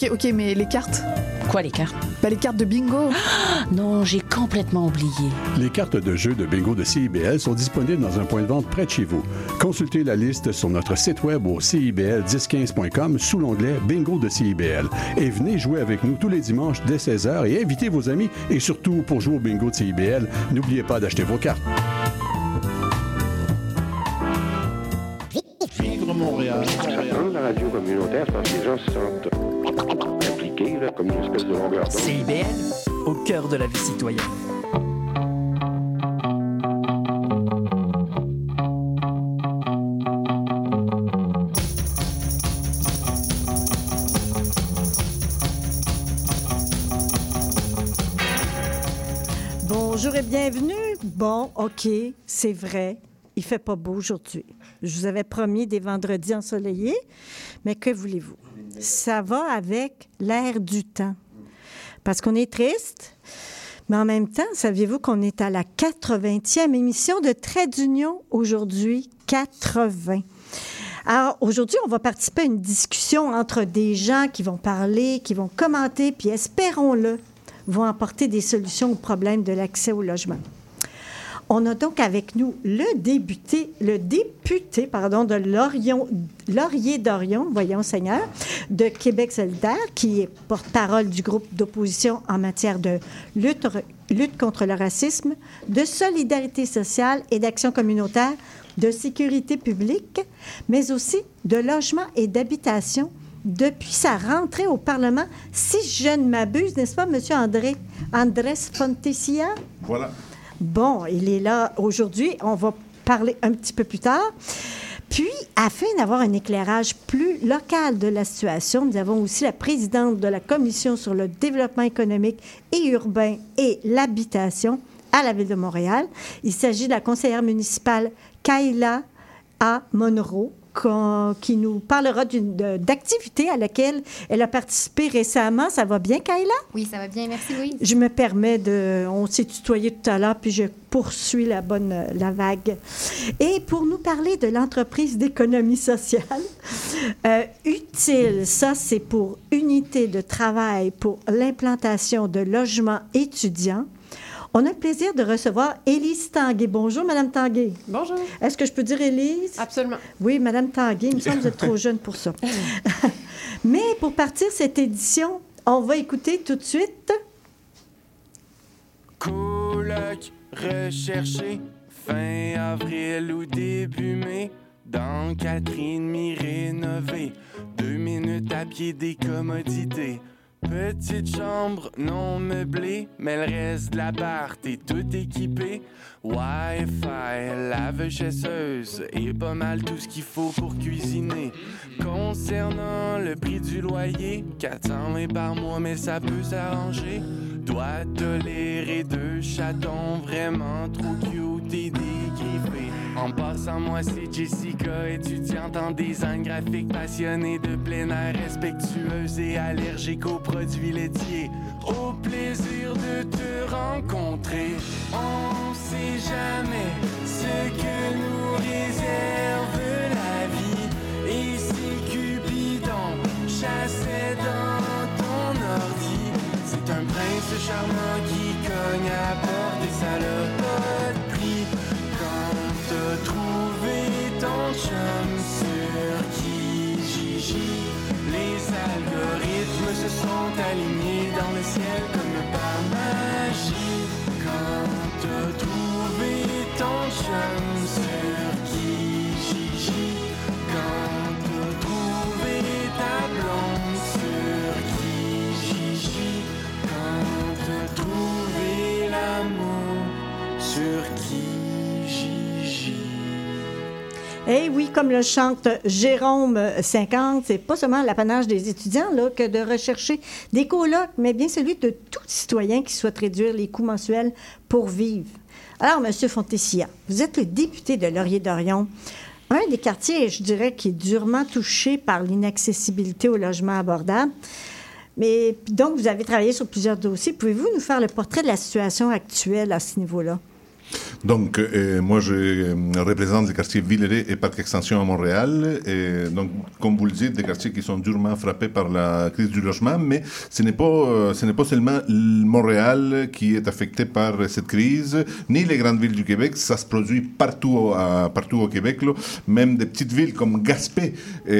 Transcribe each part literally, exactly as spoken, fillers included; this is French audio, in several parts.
OK, OK, mais les cartes? Quoi, les cartes? Ben, les cartes de bingo. Ah, non, j'ai complètement oublié. Les cartes de jeu de bingo de C I B L sont disponibles dans un point de vente près de chez vous. Consultez la liste sur notre site web au C I B L dix quinze point com sous l'onglet Bingo de C I B L. Et venez jouer avec nous tous les dimanches dès seize heures et invitez vos amis. Et surtout, pour jouer au bingo de C I B L, n'oubliez pas d'acheter vos cartes. Vivre Montréal. Dans la radio communautaire, je pense que les gens se sentent impliqués, là, comme une espèce de longueur d'onde. C I B L, au cœur de la vie citoyenne. Bonjour et bienvenue. Bon, OK, c'est vrai, il fait pas beau aujourd'hui. Je vous avais promis des vendredis ensoleillés, mais que voulez-vous? Ça va avec l'air du temps. Parce qu'on est triste, mais en même temps, saviez-vous qu'on est à la quatre-vingtième émission de Trait d'Union aujourd'hui? quatre-vingts. Alors, aujourd'hui, on va participer à une discussion entre des gens qui vont parler, qui vont commenter, puis espérons-le, vont apporter des solutions aux problèmes de l'accès au logement. On a donc avec nous le député, le député pardon, de Laurion, Laurier-Dorion, voyons Seigneur, de Québec solidaire, qui est porte-parole du groupe d'opposition en matière de lutte, lutte contre le racisme, de solidarité sociale et d'action communautaire, de sécurité publique, mais aussi de logement et d'habitation depuis sa rentrée au Parlement, si je ne m'abuse, n'est-ce pas, M. André, Andrés Fontecilla? Voilà. Bon, il est là aujourd'hui. On va parler un petit peu plus tard. Puis, afin d'avoir un éclairage plus local de la situation, nous avons aussi la présidente de la Commission sur le développement économique et urbain et l'habitation à la Ville de Montréal. Il s'agit de la conseillère municipale Kayla A. Monroe, qui nous parlera d'une, d'activité à laquelle elle a participé récemment. Ça va bien, Kayla? Oui, ça va bien. Merci, Louise. Je me permets de... On s'est tutoyé tout à l'heure, puis je poursuis la bonne... la vague. Et pour nous parler de l'entreprise d'économie sociale, euh, utile, ça, c'est pour Unité de travail pour l'implantation de logements étudiants. On a le plaisir de recevoir Élise Tanguay. Bonjour, Madame Tanguay. Bonjour. Est-ce que je peux dire Élise? Absolument. Oui, Madame Tanguay, il me semble que vous êtes trop jeune pour ça. Mais pour partir cette édition, on va écouter tout de suite... Coloc recherché, fin avril ou début mai, dans Catherine mi rénové, deux minutes à pied des commodités. Petite chambre non meublée, mais le reste de l'appart est tout équipé. Wi-Fi, lave-chasseuse et pas mal tout ce qu'il faut pour cuisiner. Concernant le prix du loyer, quatre cents vingt par mois, mais ça peut s'arranger. Doit tolérer deux chatons vraiment trop cute et dégriffés. En passant, moi c'est Jessica, étudiante en design graphique, passionnée de plein air, respectueuse et allergique aux produits laitiers. Au plaisir de te rencontrer, on sait jamais ce que nous réserve la vie. Et si Cupidon chassait dans ton ordi, c'est un prince charmant qui cogne à la porte et ça l'a pas de prix. Quand t'as trouvé ton chum sur Kijiji, les algorithmes se sont alignés dans le ciel comme par magie. Quand t'as trouvé ton chum sur Kijiji, quand t'as trouvé ta blonde sur Kijiji, quand t'as trouvé l'amour sur Kijiji. Eh oui, comme le chante Jérôme cinquante, c'est pas seulement l'apanage des étudiants là, que de rechercher des colocs, mais bien celui de tout citoyen qui souhaite réduire les coûts mensuels pour vivre. Alors, M. Fontecilla, vous êtes le député de Laurier-Dorion, un des quartiers, je dirais, qui est durement touché par l'inaccessibilité au logement abordable. Mais donc, vous avez travaillé sur plusieurs dossiers. Pouvez-vous nous faire le portrait de la situation actuelle à ce niveau-là? Donc, euh, moi, je euh, représente les quartiers Villeray et Parc Extension à Montréal. Et donc, comme vous le dites, des quartiers qui sont durement frappés par la crise du logement, mais ce n'est pas, euh, ce n'est pas seulement Montréal qui est affecté par cette crise, ni les grandes villes du Québec. Ça se produit partout, à, partout au Québec, là. Même des petites villes comme Gaspé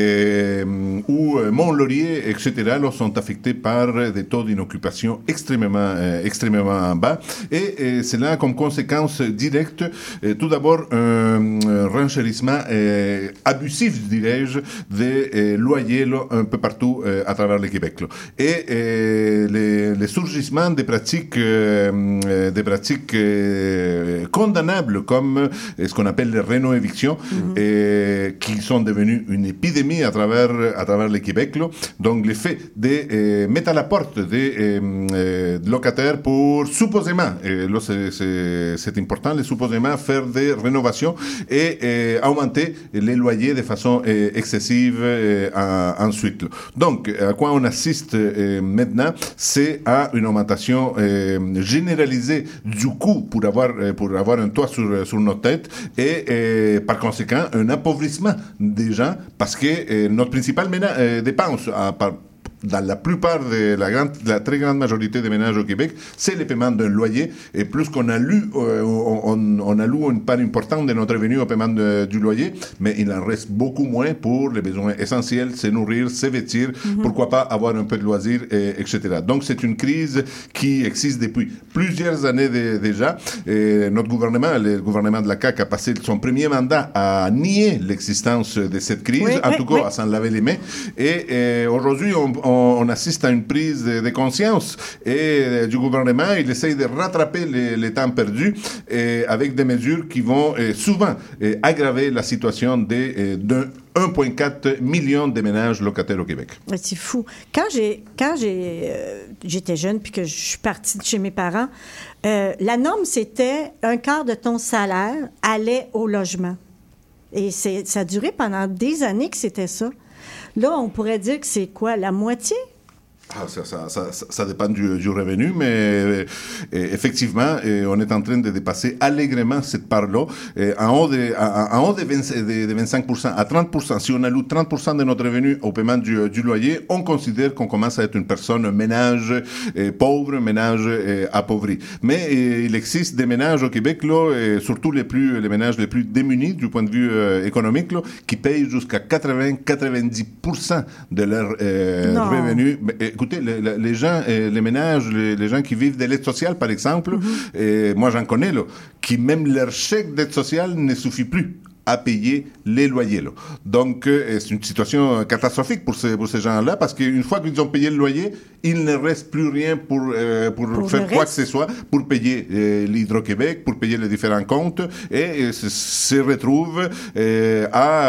et, ou Mont-Laurier, et cetera, là, sont affectés par des taux d'inoccupation extrêmement, euh, extrêmement bas. Et, et c'est là comme conséquence directe, euh, tout d'abord, un, un renchérissement euh, abusif, dirais-je, des euh, loyers là, un peu partout euh, à travers le Québec. Là. Et euh, les, les surgissements des pratiques, euh, des pratiques euh, condamnables comme euh, ce qu'on appelle les réno-évictions, mm-hmm. et, qui sont devenues une épidémie à travers, à travers le Québec. Là. Donc, le fait de euh, mettre à la porte des euh, euh, locataires pour supposément, et là c'est, c'est, c'est important, les supposément faire des rénovations et euh, augmenter les loyers de façon euh, excessive euh, en, ensuite. Là. Donc, à quoi on assiste euh, maintenant, c'est à une augmentation euh, généralisée du coût pour avoir, euh, pour avoir un toit sur, sur notre tête et euh, par conséquent un appauvrissement des gens parce que euh, notre principale ménage, euh, dépense à, par, dans la plupart de la, grande, la très grande majorité des ménages au Québec, c'est le paiement d'un loyer. Et plus qu'on a lu, euh, on, on alloue une part importante de notre revenu au paiement de, du loyer, mais il en reste beaucoup moins pour les besoins essentiels, se nourrir, se vêtir, mm-hmm. pourquoi pas avoir un peu de loisirs, et, etc. Donc c'est une crise qui existe depuis plusieurs années de, déjà. Et notre gouvernement, le gouvernement de la C A Q, a passé son premier mandat à nier l'existence de cette crise, oui, en oui, tout cas oui. à s'en laver les mains. Et, et aujourd'hui, on, on on assiste à une prise de, de conscience et euh, du gouvernement, il essaye de rattraper les, les temps perdus et avec des mesures qui vont euh, souvent euh, aggraver la situation des, euh, d'un un virgule quatre million de ménages locataires au Québec. C'est fou. Quand j'ai, quand j'ai, euh, j'étais jeune puis que je suis partie de chez mes parents, euh, la norme, c'était un quart de ton salaire allait au logement. Et c'est, ça a duré pendant des années que c'était ça. Là, on pourrait dire que c'est quoi, la moitié? Ah, ça, ça, ça, ça dépend du, du revenu, mais euh, effectivement, euh, on est en train de dépasser allègrement cette part-là. Euh, en haut de, en, en haut de, vingt, de, de vingt-cinq pour cent à trente pour cent, si on alloue trente pour cent de notre revenu au paiement du, du loyer, on considère qu'on commence à être une personne, un ménage euh, pauvre, un ménage euh, appauvri. Mais euh, il existe des ménages au Québec, là, et surtout les, plus, les ménages les plus démunis du point de vue euh, économique, là, qui payent jusqu'à quatre-vingts à quatre-vingt-dix pour cent de leur euh, revenu. Mais, écoutez, les, les gens, les ménages, les, les gens qui vivent de l'aide sociale, par exemple, mm-hmm. et moi j'en connais, là, qui même leur chèque d'aide sociale ne suffit plus à payer les loyers. Là. Donc, euh, c'est une situation catastrophique pour ces, pour ces gens-là, parce qu'une fois qu'ils ont payé le loyer, il ne reste plus rien pour, euh, pour, pour faire quoi que ce soit, pour payer euh, l'Hydro-Québec, pour payer les différents comptes, et euh, se, se retrouvent euh,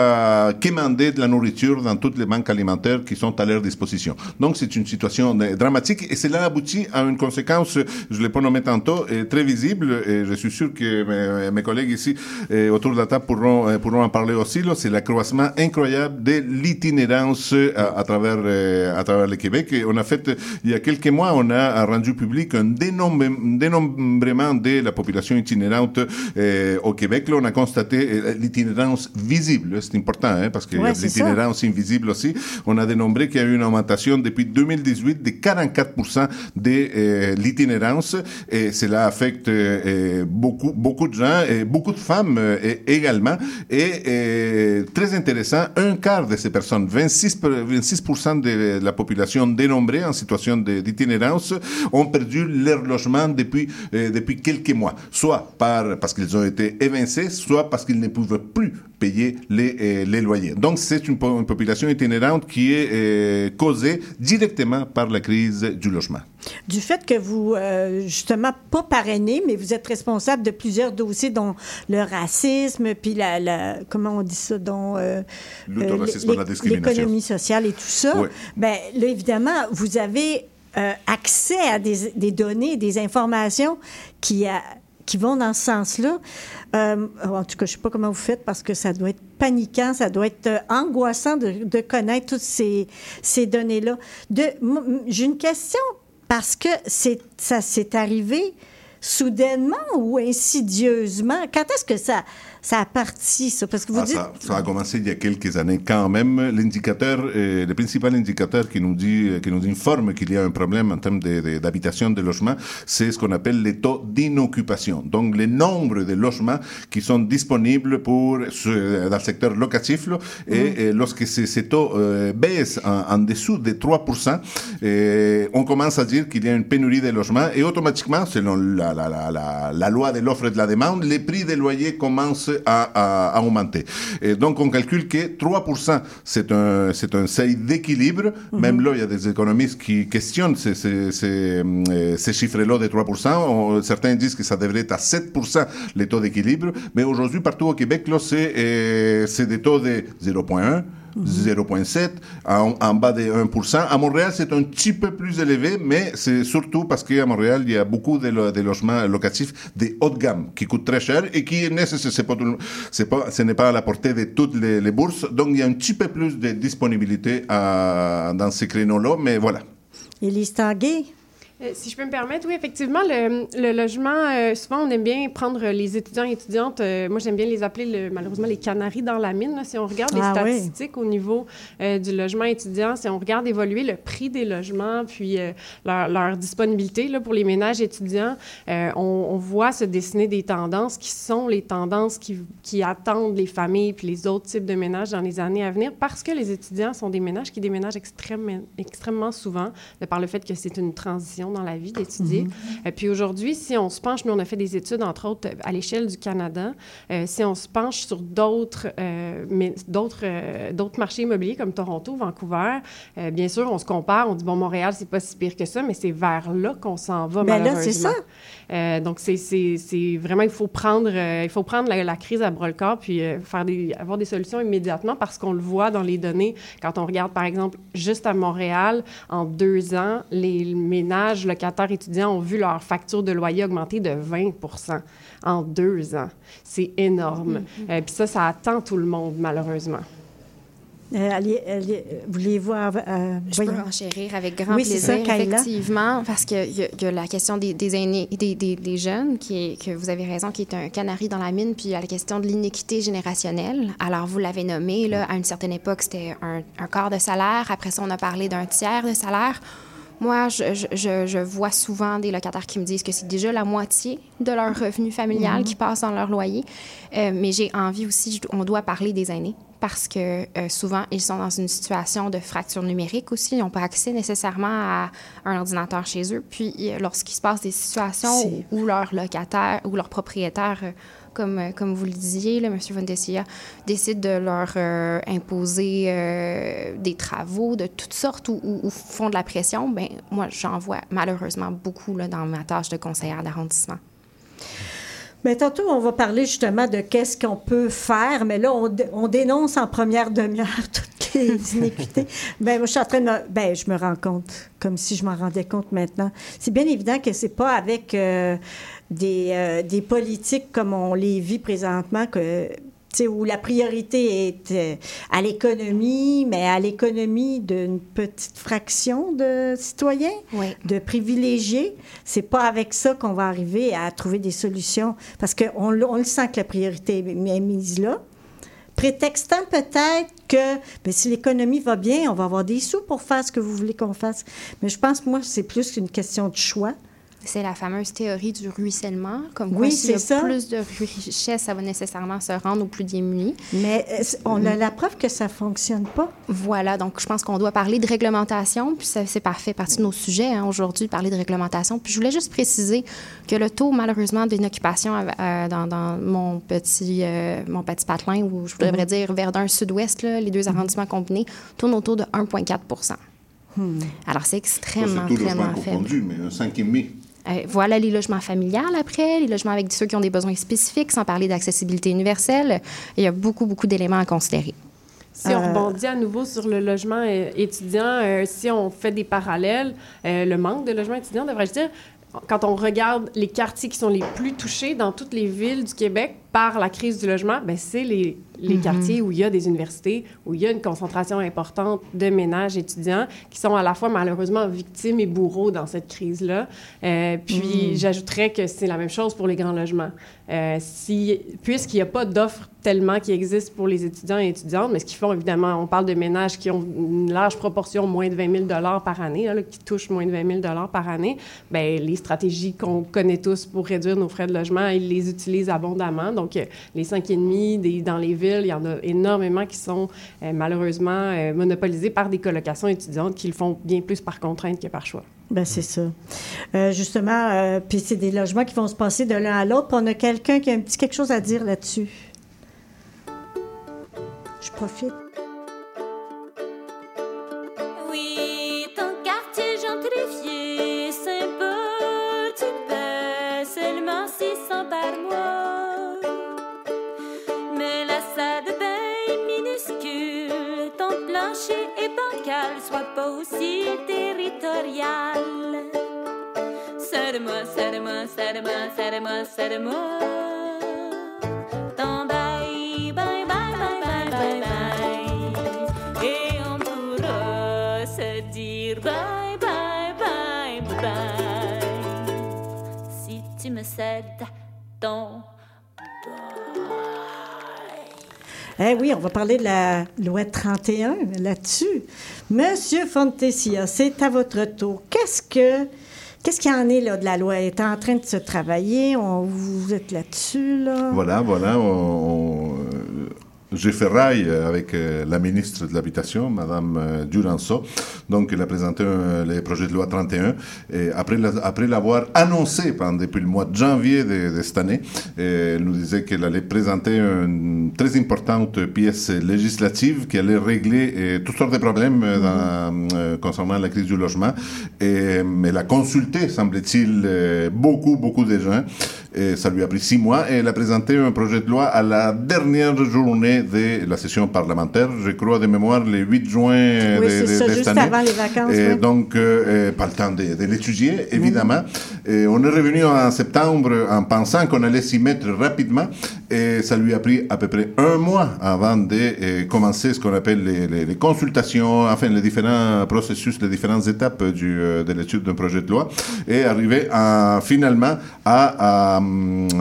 à quémander de la nourriture dans toutes les banques alimentaires qui sont à leur disposition. Donc, c'est une situation dramatique, et cela aboutit à une conséquence, je ne l'ai pas nommé tantôt, euh, très visible, et je suis sûr que mes, mes collègues ici, euh, autour de la table, pourront pourront en parler aussi, là, c'est l'accroissement incroyable de l'itinérance à, à travers euh, à travers le Québec. Et on a fait, il y a quelques mois, on a rendu public un dénombre, dénombrement de la population itinérante euh, au Québec. Là, on a constaté euh, l'itinérance visible, c'est important, hein, parce qu'il ouais, y a l'itinérance ça. invisible aussi. On a dénombré qu'il y a eu une augmentation depuis deux mille dix-huit de quarante-quatre pour cent de euh, l'itinérance, et cela affecte euh, beaucoup beaucoup de gens, et beaucoup de femmes euh, également. Et, et très intéressant, un quart de ces personnes, vingt-six pour cent de la population dénombrée en situation de, d'itinérance, ont perdu leur logement depuis, euh, depuis quelques mois, soit par, parce qu'ils ont été évincés, soit parce qu'ils ne pouvaient plus payer les, euh, les loyers. Donc, c'est une, une population itinérante qui est euh, causée directement par la crise du logement. Du fait que vous, euh, justement, pas parrainé, mais vous êtes responsable de plusieurs dossiers, dont le racisme, puis la, la comment on dit ça, dont euh, l'autoracisme, euh, la discrimination, l'économie sociale et tout ça. Oui. Ben là, évidemment, vous avez euh, accès à des, des données, des informations qui a, qui vont dans ce sens-là. Euh, en tout cas, je ne sais pas comment vous faites, parce que ça doit être paniquant, ça doit être euh, angoissant de, de connaître toutes ces, ces données-là. De, m- j'ai une question, parce que c'est, ça s'est arrivé soudainement ou insidieusement? Quand est-ce que ça, ça a parti, ça? Parce que vous ah, dites... ça, ça a commencé il y a quelques années quand même. L'indicateur, euh, le principal indicateur qui nous dit, qui nous informe qu'il y a un problème en termes de, de, d'habitation, de logement, c'est ce qu'on appelle les taux d'inoccupation. Donc, le nombre de logements qui sont disponibles pour, dans le secteur locatif, là, et, mmh. et lorsque ces, ces taux euh, baissent en, en dessous de trois pour cent, euh, on commence à dire qu'il y a une pénurie de logements et automatiquement, selon la, la, la, la, la loi de l'offre et de la demande, les prix des loyers commencent à, à, à augmenter. Et donc, on calcule que trois pour cent, c'est un, c'est un seuil d'équilibre. Mmh. Même là, il y a des économistes qui questionnent ces, ces, ces, ces chiffres-là de trois pour cent. On, certains disent que ça devrait être à sept pour cent les taux d'équilibre. Mais aujourd'hui, partout au Québec, là, c'est, euh, c'est des taux de zéro virgule un. zéro virgule sept, en, en bas de un pour cent. À Montréal, c'est un petit peu plus élevé, mais c'est surtout parce qu'à Montréal, il y a beaucoup de, lo, de logements locatifs de haut de gamme qui coûtent très cher et qui c'est pas, c'est pas, ce n'est pas à la portée de toutes les, les bourses. Donc, il y a un petit peu plus de disponibilité à, dans ces créneaux-là, mais voilà. Élise Tanguay? Euh, si je peux me permettre, oui, effectivement, le, le logement, euh, souvent, on aime bien prendre les étudiants et étudiantes, euh, moi, j'aime bien les appeler, le, malheureusement, les canaris dans la mine. Là, si on regarde ah, les statistiques oui. au niveau euh, du logement étudiant, si on regarde évoluer le prix des logements, puis euh, leur, leur disponibilité là, pour les ménages étudiants, euh, on, on voit se dessiner des tendances qui sont les tendances qui, qui attendent les familles puis les autres types de ménages dans les années à venir, parce que les étudiants sont des ménages qui déménagent extrêmement, extrêmement souvent, de par le fait que c'est une transition dans la vie d'étudier. Mm-hmm. Et puis aujourd'hui, si on se penche, nous on a fait des études, entre autres, à l'échelle du Canada, euh, si on se penche sur d'autres, euh, mais, d'autres, euh, d'autres marchés immobiliers comme Toronto, Vancouver, euh, bien sûr, on se compare, on dit, bon, Montréal, c'est pas si pire que ça, mais c'est vers là qu'on s'en va, ben malheureusement. Là, c'est ça. Euh, donc, c'est, c'est, c'est vraiment, il faut prendre, euh, il faut prendre la, la crise à bras-le-corps puis euh, faire des, avoir des solutions immédiatement, parce qu'on le voit dans les données. Quand on regarde, par exemple, juste à Montréal, en deux ans, les ménages locataires étudiants ont vu leur facture de loyer augmenter de vingt pour cent en deux ans. C'est énorme. Mm-hmm. Euh, puis ça, ça attend tout le monde, malheureusement. Euh, allez, allez, voulez-vous... Euh, Je peux enchérir avec grand oui, plaisir, c'est ça, effectivement, parce qu'il y, y a la question des, des aînés, des, des, des jeunes, qui est, que vous avez raison, qui est un canari dans la mine, puis il y a la question de l'inéquité générationnelle. Alors, vous l'avez nommé, là, à une certaine époque, c'était un, un quart de salaire. Après ça, on a parlé d'un tiers de salaire. Moi, je, je, je vois souvent des locataires qui me disent que c'est déjà la moitié de leur revenu familial mmh. qui passe dans leur loyer. Euh, mais j'ai envie aussi, on doit parler des aînés, parce que euh, souvent, ils sont dans une situation de fracture numérique aussi. Ils n'ont pas accès nécessairement à un ordinateur chez eux. Puis, lorsqu'il se passe des situations où, où leur locataire ou leur propriétaire... Euh, Comme, comme vous le disiez, là, M. Fontecilla décide de leur euh, imposer euh, des travaux de toutes sortes ou, ou, ou font de la pression, bien, moi, j'en vois malheureusement beaucoup là, dans ma tâche de conseillère d'arrondissement. Bien, tantôt, on va parler justement de qu'est-ce qu'on peut faire, mais là, on, d- on dénonce en première demi-heure toutes les inéquités. Bien, moi, je suis en train de me... Bien, je me rends compte, comme si je m'en rendais compte maintenant. C'est bien évident que c'est pas avec... Euh, Des, euh, des politiques comme on les vit présentement, que, où la priorité est euh, à l'économie, mais à l'économie d'une petite fraction de citoyens, oui. de privilégiés. C'est pas avec ça qu'on va arriver à trouver des solutions, parce qu'on on le sent que la priorité est mise là. Prétextant peut-être que bien, si l'économie va bien, on va avoir des sous pour faire ce que vous voulez qu'on fasse. Mais je pense, moi, c'est plus qu'une question de choix. C'est la fameuse théorie du ruissellement, comme quoi oui, s'il y a ça. plus de richesse, ça va nécessairement se rendre aux plus démunis. Mais on a la preuve que ça ne fonctionne pas. Voilà, donc je pense qu'on doit parler de réglementation, puis ça, c'est parfait partie de nos sujets hein, aujourd'hui, parler de réglementation. Puis je voulais juste préciser que le taux, malheureusement, d'inoccupation euh, dans, dans mon petit euh, mon petit patelin, ou je devrais mm-hmm. dire Verdun-Sud-Ouest, là, les deux arrondissements combinés, tourne autour de un virgule quatre pour cent. Hmm. Alors, c'est extrêmement, c'est tout extrêmement faible. Confondu, mais un cinq virgule cinq. Euh, voilà les logements familiales après, les logements avec ceux qui ont des besoins spécifiques, sans parler d'accessibilité universelle. Il y a beaucoup, beaucoup d'éléments à considérer. Si on rebondit à nouveau sur le logement euh, étudiant, euh, si on fait des parallèles, euh, le manque de logements étudiants, devrais-je dire, quand on regarde les quartiers qui sont les plus touchés dans toutes les villes du Québec par la crise du logement, bien, c'est les les Mm-hmm. quartiers où il y a des universités, où il y a une concentration importante de ménages étudiants qui sont à la fois malheureusement victimes et bourreaux dans cette crise-là. Euh, puis Mm. j'ajouterais que c'est la même chose pour les grands logements. Euh, si, puisqu'il n'y a pas d'offres tellement qui existent pour les étudiants et étudiantes, mais ce qu'ils font, évidemment, on parle de ménages qui ont une large proportion, moins de vingt mille dollars par année, là, qui touchent moins de vingt mille dollars par année, bien, les stratégies qu'on connaît tous pour réduire nos frais de logement, ils les utilisent abondamment. Donc, euh, les cinq et demi des, dans les villes, il y en a énormément qui sont euh, malheureusement euh, monopolisés par des colocations étudiantes qui le font bien plus par contrainte que par choix. Ben c'est ça. Euh, justement, euh, puis c'est des logements qui vont se passer de l'un à l'autre. Puis on a quelqu'un qui a un petit quelque chose à dire là-dessus. Je profite. Oui, ton quartier gentrifié, sympa, tu paies seulement six cents par mois. Mais la salle de bain est minuscule, ton plancher est bancal, sois pas aussi territorial. Serre-moi, serre-moi, serre-moi, serre-moi, serre-moi. Ton bye, bye, bye, bye, bye, bye, bye. Et on pourra se dire bye, bye, bye, bye. Si tu me cèdes ton Eh oui, on va parler de la loi trente et un là-dessus. Monsieur Fontecchia, c'est à votre tour. Qu'est-ce que qu'est-ce qu'il y en est là de la loi? Elle est en train de se travailler. On, vous êtes là-dessus, là? Voilà, voilà. On, on, j'ai fait rail avec la ministre de l'Habitation, Mme Duranceau. Donc, elle a présenté un, les projets de loi trente et un. Et après, la, après l'avoir annoncé pendant, depuis le mois de janvier de, de cette année, elle nous disait qu'elle allait présenter une très importante pièce législative qui allait régler eh, toutes sortes de problèmes dans, euh, concernant la crise du logement. Et elle a consulté, semble-t-il, euh, beaucoup, beaucoup de gens. Et ça lui a pris six mois. Et elle a présenté un projet de loi à la dernière journée de la session parlementaire, je crois de mémoire le huit juin oui, de, c'est de, ça, de juste cette année. avant les vacances. Et oui. donc, euh, pas le temps de, de l'étudier, évidemment. Et on est revenu en septembre en pensant qu'on allait s'y mettre rapidement. Et ça lui a pris à peu près un mois avant de euh, commencer ce qu'on appelle les, les, les consultations, enfin les différents processus, les différentes étapes du, euh, de l'étude d'un projet de loi, et arriver à, finalement à, à,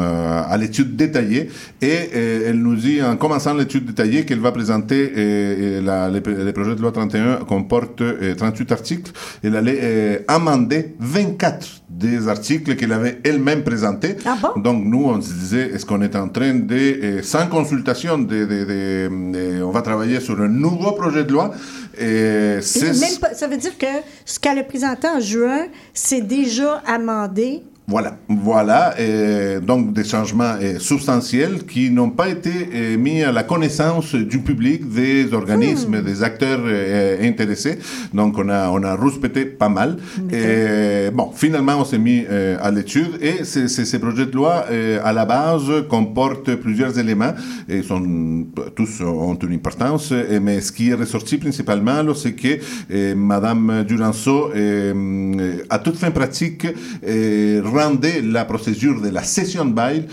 à l'étude détaillée. Et, et elle nous dit, en commençant l'étude détaillée, qu'elle va présenter, et, et la, les, les projets de loi trente et un comportent euh, trente-huit articles. Elle allait euh, amender vingt-quatre des articles qu'elle avait elle-même présentés. Ah bon? Donc nous, on se disait, est-ce qu'on est en train de, euh, sans consultation, de, de, de, de, on va travailler sur un nouveau projet de loi. Et c'est... Même pas, ça veut dire que ce qu'elle a présenté en juin, c'est déjà amendé. Voilà, voilà, et donc des changements eh, substantiels qui n'ont pas été eh, mis à la connaissance du public, des organismes, mmh. des acteurs eh, intéressés. Donc on a on a rouspété pas mal. Mmh. Et bon, finalement on s'est mis eh, à l'étude et ces, ces, ces projets de loi eh, à la base comportent plusieurs éléments et sont tous ont une importance. Et, mais ce qui est ressorti principalement, là, c'est que eh, Madame Duranceau eh, à toute fin pratique eh, rendait la procédure de la cession de bail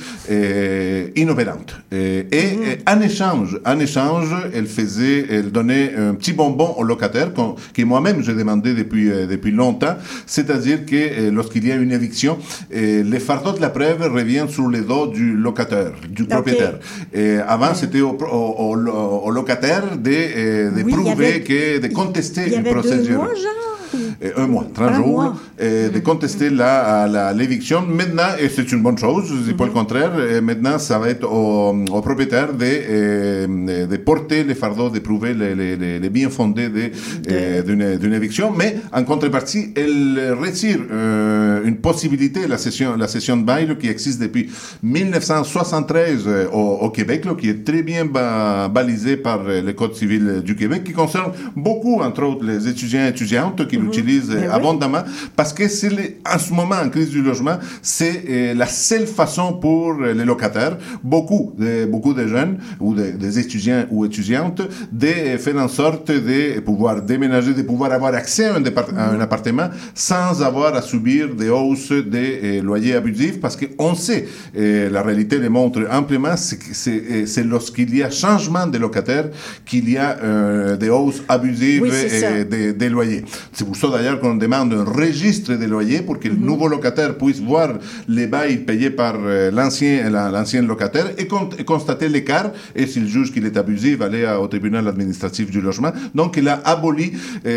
euh, inopérante. Et, et, mmh. et en échange, en échange, elle faisait, elle donnait un petit bonbon aux locataires que moi-même j'ai demandé depuis euh, depuis longtemps, c'est-à-dire que euh, lorsqu'il y a une éviction, euh, les fardeaux de la preuve reviennent sur les dos du locataire, du okay. propriétaire. Et avant, mmh. c'était au, au, au, au locataire de, euh, de oui, prouver avait, que de contester il y avait une procédure. Deux mois, genre? Et un mois, trente jours, mois. Et de contester la, la, l'éviction. Maintenant, et c'est une bonne chose, je ne dis pas mm-hmm. le contraire, et maintenant, ça va être au, au propriétaire de, de porter les fardeaux, de prouver les, les, les bien fondés de, de... d'une, d'une éviction, mais en contrepartie, elle retire euh, une possibilité, la cession, la cession de bail qui existe depuis dix-neuf cent soixante-treize au, au Québec, là, qui est très bien ba- balisé par le Code civil du Québec, qui concerne beaucoup, entre autres, les étudiants et étudiantes qui mm-hmm. l'utilisent utilise Mais abondamment oui. parce que c'est les, en ce moment, en crise du logement, c'est euh, la seule façon pour les locataires, beaucoup de, beaucoup de jeunes ou de, des étudiants ou étudiantes, de faire en sorte de pouvoir déménager, de pouvoir avoir accès à un, départ- à un appartement sans avoir à subir des hausses des euh, loyers abusifs, parce qu'on sait, euh, la réalité le montre amplement, c'est, c'est, c'est lorsqu'il y a changement de locataires qu'il y a euh, des hausses abusives oui, euh, des, des loyers. C'est pour ça d'ailleurs qu'on demande un registre des loyers pour que mm-hmm. le nouveau locataire puisse voir les bails payés par euh, l'ancien, la, l'ancien locataire et, con- et constater l'écart, et s'il juge qu'il est abusif, aller à, au tribunal administratif du logement. Donc il a aboli,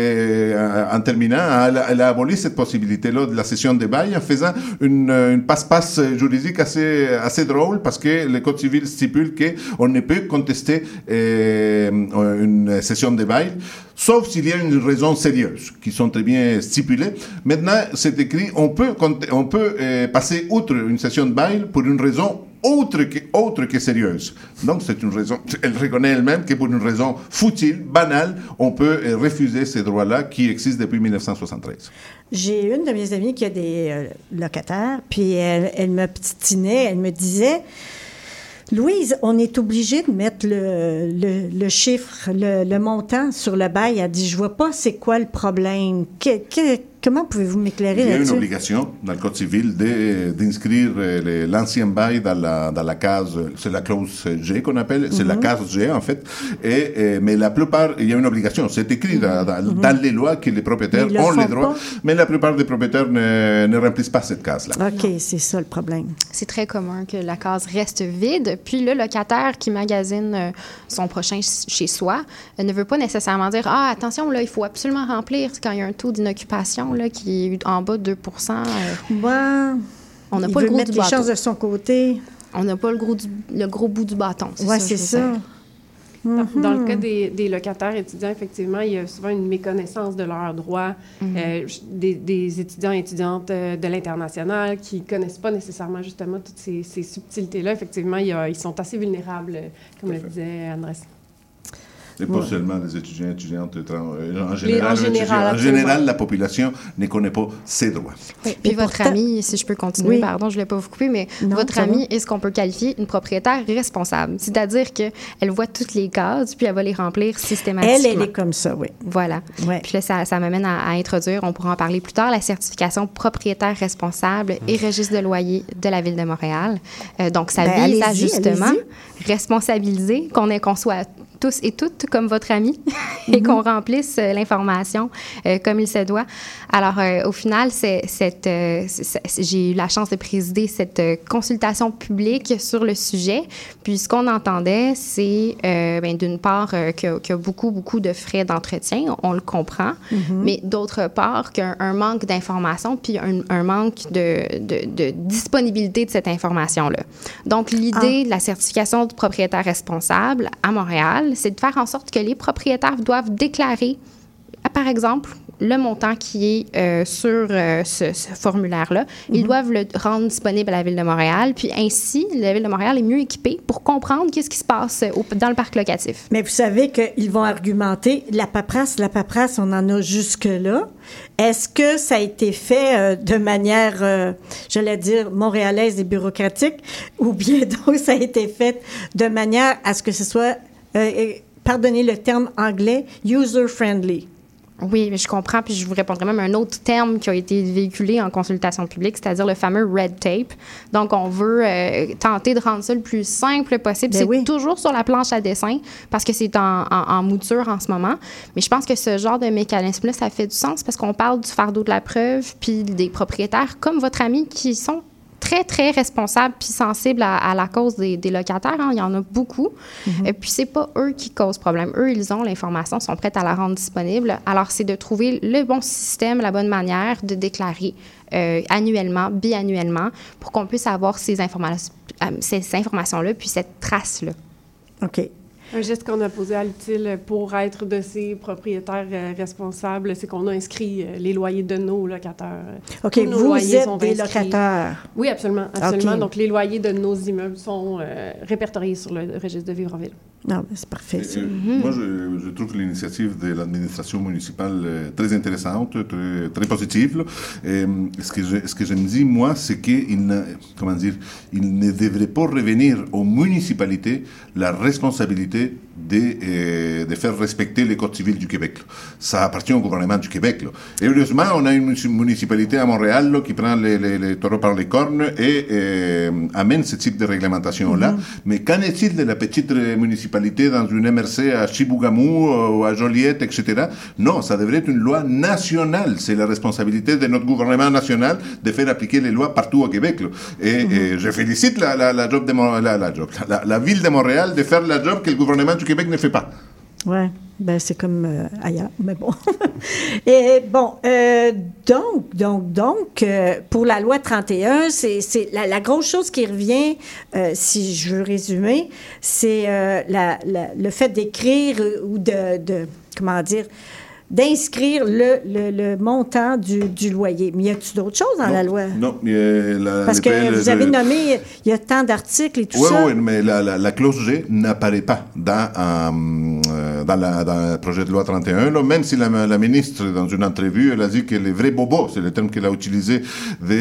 euh, en terminant, elle a aboli cette possibilité-là de la cession des bails en faisant une, une passe-passe juridique assez, assez drôle, parce que le Code civil stipule qu'on ne peut contester euh, une cession des bails, sauf s'il y a une raison sérieuse, qui sont très bien stipulées. Maintenant, c'est écrit, on peut, on peut euh, passer outre une cession de bail pour une raison autre que, autre que sérieuse. Donc, c'est une raison, elle reconnaît elle-même que pour une raison futile, banale, on peut euh, refuser ces droits-là qui existent depuis dix-neuf cent soixante-treize. J'ai une de mes amies qui a des euh, locataires, puis elle, elle me titinait, elle me disait... Louise, on est obligé de mettre le, le, le chiffre, le, le montant sur le bail. Elle dit, je vois pas c'est quoi le problème. Que, que, comment pouvez-vous m'éclairer là-dessus? Il y a une obligation dans le Code civil de, d'inscrire les, l'ancien bail dans la, dans la case, c'est la clause G qu'on appelle, c'est mm-hmm. la case G en fait. Et, et, mais la plupart, il y a une obligation. C'est écrit dans, dans, mm-hmm. dans les lois que les propriétaires ont les droits, pas. Mais la plupart des propriétaires ne, ne remplissent pas cette case-là. OK, non. C'est ça le problème. C'est très commun que la case reste vide. Puis le locataire qui magasine euh, son prochain chez soi euh, ne veut pas nécessairement dire « Ah, attention, là, il faut absolument remplir quand il y a un taux d'inoccupation là, qui est en bas de deux pour cent. Euh, ouais. On n'a pas le gros mettre du les chances de son côté. On n'a pas le gros, du, le gros bout du bâton. Oui, c'est ça. ça. Mm-hmm. Dans le cas des, des locataires étudiants, effectivement, il y a souvent une méconnaissance de leurs droits. Mm-hmm. euh, des, des étudiants et étudiantes euh, de l'international qui ne connaissent pas nécessairement, justement, toutes ces, ces subtilités-là. Effectivement, il y a, ils sont assez vulnérables, comme le disait Andrés. Et pas ouais. seulement les étudiants et étudiantes. En général, les, en, général, en général, la population ne connaît pas ses droits. Oui. Puis et votre pourtant... ami, si je peux continuer, oui. pardon, je ne voulais pas vous couper, mais non, votre ami est ce qu'on peut qualifier une propriétaire responsable. C'est-à-dire qu'elle voit toutes les cases, puis elle va les remplir systématiquement. Elle, elle est comme ça, oui. Voilà. Ouais. Puis là, ça, ça m'amène à, à introduire, on pourra en parler plus tard, la certification propriétaire responsable mmh. et registre de loyer de la Ville de Montréal. Euh, donc, ça ben, vise à justement allez-y. responsabiliser, qu'on, ait, qu'on soit tous et toutes comme votre ami et mm-hmm. qu'on remplisse euh, l'information euh, comme il se doit. Alors, euh, au final, c'est, cette, euh, c'est, j'ai eu la chance de présider cette euh, consultation publique sur le sujet. Puis, ce qu'on entendait, c'est, euh, bien, d'une part, euh, qu'il y a beaucoup, beaucoup de frais d'entretien, on le comprend, mm-hmm. mais d'autre part, qu'un un manque d'information puis un, un manque de, de, de disponibilité de cette information-là. Donc, l'idée ah. de la certification de propriétaire responsable à Montréal, c'est de faire en sorte que les propriétaires doivent déclarer, par exemple, le montant qui est euh, sur euh, ce, ce formulaire-là. Mm-hmm. Ils doivent le rendre disponible à la Ville de Montréal. Puis ainsi, la Ville de Montréal est mieux équipée pour comprendre qu'est-ce qui se passe au, dans le parc locatif. Mais vous savez qu'ils vont argumenter la paperasse, la paperasse, on en a jusque-là. Est-ce que ça a été fait euh, de manière, euh, j'allais dire, montréalaise et bureaucratique, ou bien donc ça a été fait de manière à ce que ce soit... Euh, pardonnez le terme anglais, user-friendly. Oui, mais je comprends, puis je vous répondrai même un autre terme qui a été véhiculé en consultation publique, c'est-à-dire le fameux red tape. Donc, on veut euh, tenter de rendre ça le plus simple possible. Ben c'est oui. toujours sur la planche à dessin, parce que c'est en, en, en mouture en ce moment. Mais je pense que ce genre de mécanisme-là, ça fait du sens, parce qu'on parle du fardeau de la preuve, puis des propriétaires comme votre ami qui sont très, très responsables puis sensibles à, à la cause des, des locataires. Hein. Il y en a beaucoup. Mm-hmm. Et puis, c'est pas eux qui causent problème. Eux, ils ont l'information, sont prêts à la rendre disponible. Alors, c'est de trouver le bon système, la bonne manière de déclarer euh, annuellement, biannuellement, pour qu'on puisse avoir ces, informa- euh, ces informations-là puis cette trace-là. OK. Un geste qu'on a posé à l'utile pour être de ces propriétaires euh, responsables, c'est qu'on a inscrit euh, les loyers de nos locataires. OK, nos vous loyers êtes sont des inscrits. Locataires. Oui, absolument. absolument. Okay. Donc, les loyers de nos immeubles sont euh, répertoriés sur le registre de Vivre en Ville. Non, c'est parfait. Et, euh, mm-hmm. Moi, je, je trouve l'initiative de l'administration municipale euh, très intéressante, très, très positive. Et, ce, que je, ce que je me dis, moi, c'est qu'il ne, comment dire, il ne devrait pas revenir aux municipalités la responsabilité de, euh, de faire respecter les codes civils du Québec. Ça appartient au gouvernement du Québec. Là. Et heureusement, on a une municipalité à Montréal là, qui prend les, les, les taureaux par les cornes et euh, amène ce type de réglementation-là. Mm-hmm. Mais qu'en est-il de la petite municipalité dans une M R C à Chibougamau ou à Joliette, et cetera. Non, ça devrait être une loi nationale. C'est la responsabilité de notre gouvernement national de faire appliquer les lois partout au Québec. Là. Et, mm-hmm. et je félicite la, la, la, job de Mon- la, la, job, la, la ville de Montréal de faire la job que le gouvernement du Québec ne fait pas. Oui, ben c'est comme euh, ailleurs, mais bon. Et bon, euh, donc, donc, donc, euh, pour la loi trente et un, c'est, c'est la, la grosse chose qui revient, euh, si je veux résumer, c'est euh, la, la, le fait d'écrire ou de, de comment dire, d'inscrire le, le, le montant du, du loyer. Mais y a-t-il d'autres choses dans non, la loi? Non. Euh, la, Parce que P L, vous avez nommé, il y a tant d'articles et tout oui, ça. Oui, mais la, la, la clause G n'apparaît pas dans, euh, dans, la, dans le projet de loi trente et un. Là, même si la, la ministre, dans une entrevue, elle a dit que les vrais bobos, c'est le terme qu'elle a utilisé de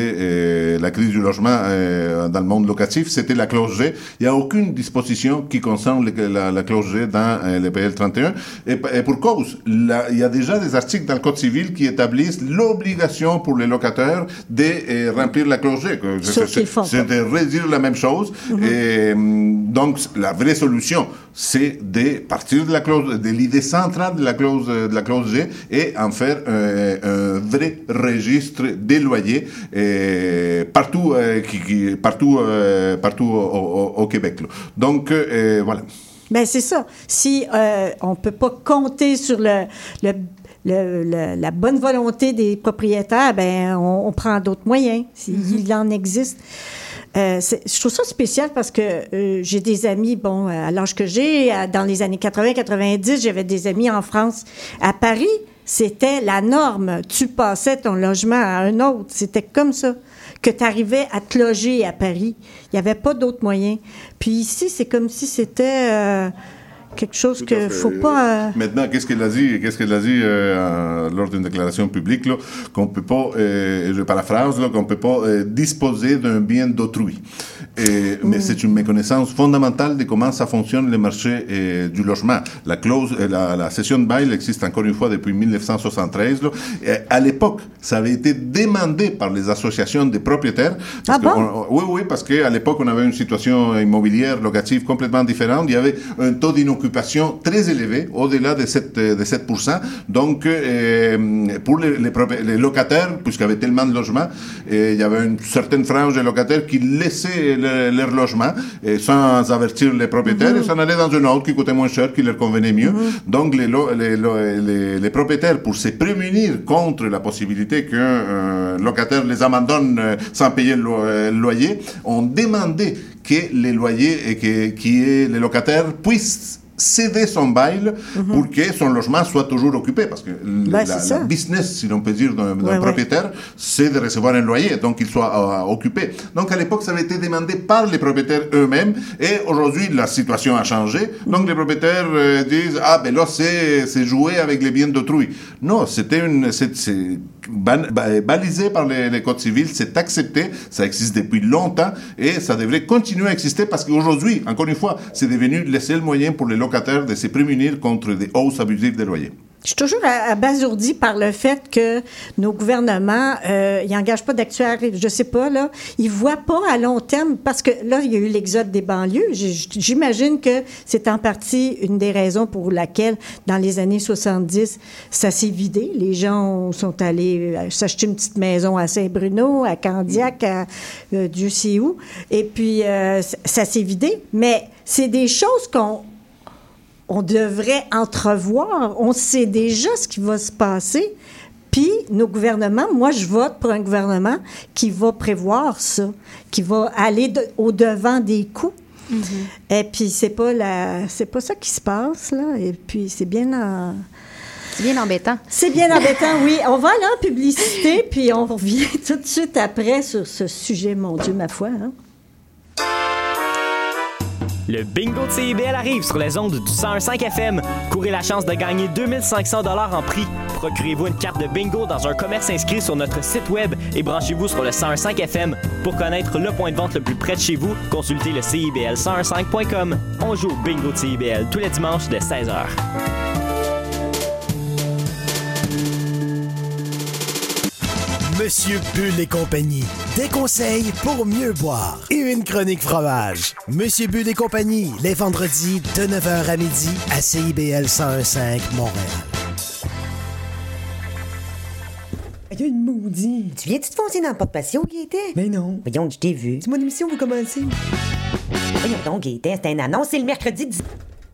euh, la crise du logement euh, dans le monde locatif, c'était la clause G. Il n'y a aucune disposition qui concerne le, la, la clause G dans euh, le P L trente et un. Et, et pour cause, la, il y a des déjà des articles dans le Code civil qui établissent l'obligation pour les locataires de euh, remplir la clause G. C'est, c'est, c'est de redire la même chose. Mm-hmm. Et, donc, la vraie solution, c'est de partir de la clause, de l'idée centrale de la clause, de la clause G et en faire euh, un vrai registre des loyers euh, partout, euh, qui, qui, partout, euh, partout au, au, au Québec. Là. Donc, euh, voilà. Bien, c'est ça. Si euh, on ne peut pas compter sur le, le, le, le, la bonne volonté des propriétaires, bien, on, on prend d'autres moyens, s'il mm-hmm. en existe. Euh, je trouve ça spécial parce que euh, j'ai des amis, bon, à l'âge que j'ai, à, dans les années quatre-vingts quatre-vingt-dix, j'avais des amis en France. À Paris, c'était la norme. Tu passais ton logement à un autre. C'était comme ça que tu arrivais à te loger à Paris. Il n'y avait pas d'autres moyens. Puis ici, c'est comme si c'était euh, quelque chose qu'il ne faut pas... Euh... Maintenant, qu'est-ce qu'elle a dit, qu'est-ce qu'elle a dit euh, lors d'une déclaration publique, là, qu'on ne peut pas, euh, je paraphrase, là, qu'on ne peut pas euh, disposer d'un bien d'autrui. Et, mm. Mais c'est une méconnaissance fondamentale de comment ça fonctionne le marché euh, du logement. La clause, euh, la, la cession de bail existe encore une fois depuis dix-neuf cent soixante-treize. Là. Et à l'époque, ça avait été demandé par les associations des propriétaires. Parce ah bon? on, oui, oui, parce qu'à l'époque, on avait une situation immobilière locative complètement différente. Il y avait un taux d'inoccupation très élevé, au-delà de sept, de sept pour cent. Donc, euh, pour les, les, les locataires, puisqu'il y avait tellement de logements, euh, il y avait une certaine frange de locataires qui laissaient le, leur logement et sans avertir les propriétaires, mm-hmm. et s'en allaient dans un autre qui coûtait moins cher, qui leur convenait mieux. Mm-hmm. Donc, les, les, les, les propriétaires, pour se prémunir contre la possibilité qu'un euh, locataire les abandonne euh, sans payer le, euh, le loyer, ont demandé que les loyers et que, que les locataires puissent céder son bail mm-hmm. pour que son logement soit toujours occupé. Parce que ben, la, la business, si l'on peut dire, d'un, d'un ouais, propriétaire, ouais. c'est de recevoir un loyer, donc qu'il soit euh, occupé. Donc, à l'époque, ça avait été demandé par les propriétaires eux-mêmes, et aujourd'hui, la situation a changé. Mm-hmm. Donc, les propriétaires euh, disent « Ah, ben là, c'est, c'est jouer avec les biens d'autrui. » Non, c'était une... C'est, c'est ban, balisé par les, les codes civils, c'est accepté, ça existe depuis longtemps, et ça devrait continuer à exister, parce qu'aujourd'hui, encore une fois, c'est devenu le seul moyen pour les locataires de se prémunir contre des hausses abusives des loyers. Je suis toujours abasourdie par le fait que nos gouvernements, euh, ils n'engagent pas d'actuaires, je sais pas, là, ils voient pas à long terme, parce que là, il y a eu l'exode des banlieues. J'imagine que c'est en partie une des raisons pour laquelle, dans les années soixante-dix, ça s'est vidé. Les gens sont allés s'acheter une petite maison à Saint-Bruno, à Candiac, à euh, Dieu sait où, et puis euh, ça s'est vidé. Mais c'est des choses qu'on on devrait entrevoir. On sait déjà ce qui va se passer. Puis, nos gouvernements, moi, je vote pour un gouvernement qui va prévoir ça, qui va aller de, au-devant des coûts. Mm-hmm. Et puis, c'est pas la, c'est pas ça qui se passe, là. Et puis, c'est bien... En... C'est bien embêtant. C'est bien embêtant, oui. On va aller en publicité, puis on revient tout de suite après sur ce sujet, mon Dieu, ma foi, hein. Le bingo de C I B L arrive sur les ondes du cent un virgule cinq F M. Courez la chance de gagner deux mille cinq cents dollars en prix. Procurez-vous une carte de bingo dans un commerce inscrit sur notre site web et branchez-vous sur le cent un virgule cinq F M. Pour connaître le point de vente le plus près de chez vous, consultez le C I B L cent un virgule cinq point com. On joue au bingo de C I B L tous les dimanches dès seize heures. Monsieur Bull et compagnie, des conseils pour mieux boire et une chronique fromage. Monsieur Bull et compagnie, les vendredis de neuf heures à midi à C I B L cent un virgule cinq Montréal. Y'a une maudite. Tu viens-tu te foncer dans le porte-patio, Gaëtan? Mais non. Voyons, je t'ai vu. C'est mon émission, vous commencez. Voyons donc, Gaëtan, c'est une annonce, c'est le mercredi dix...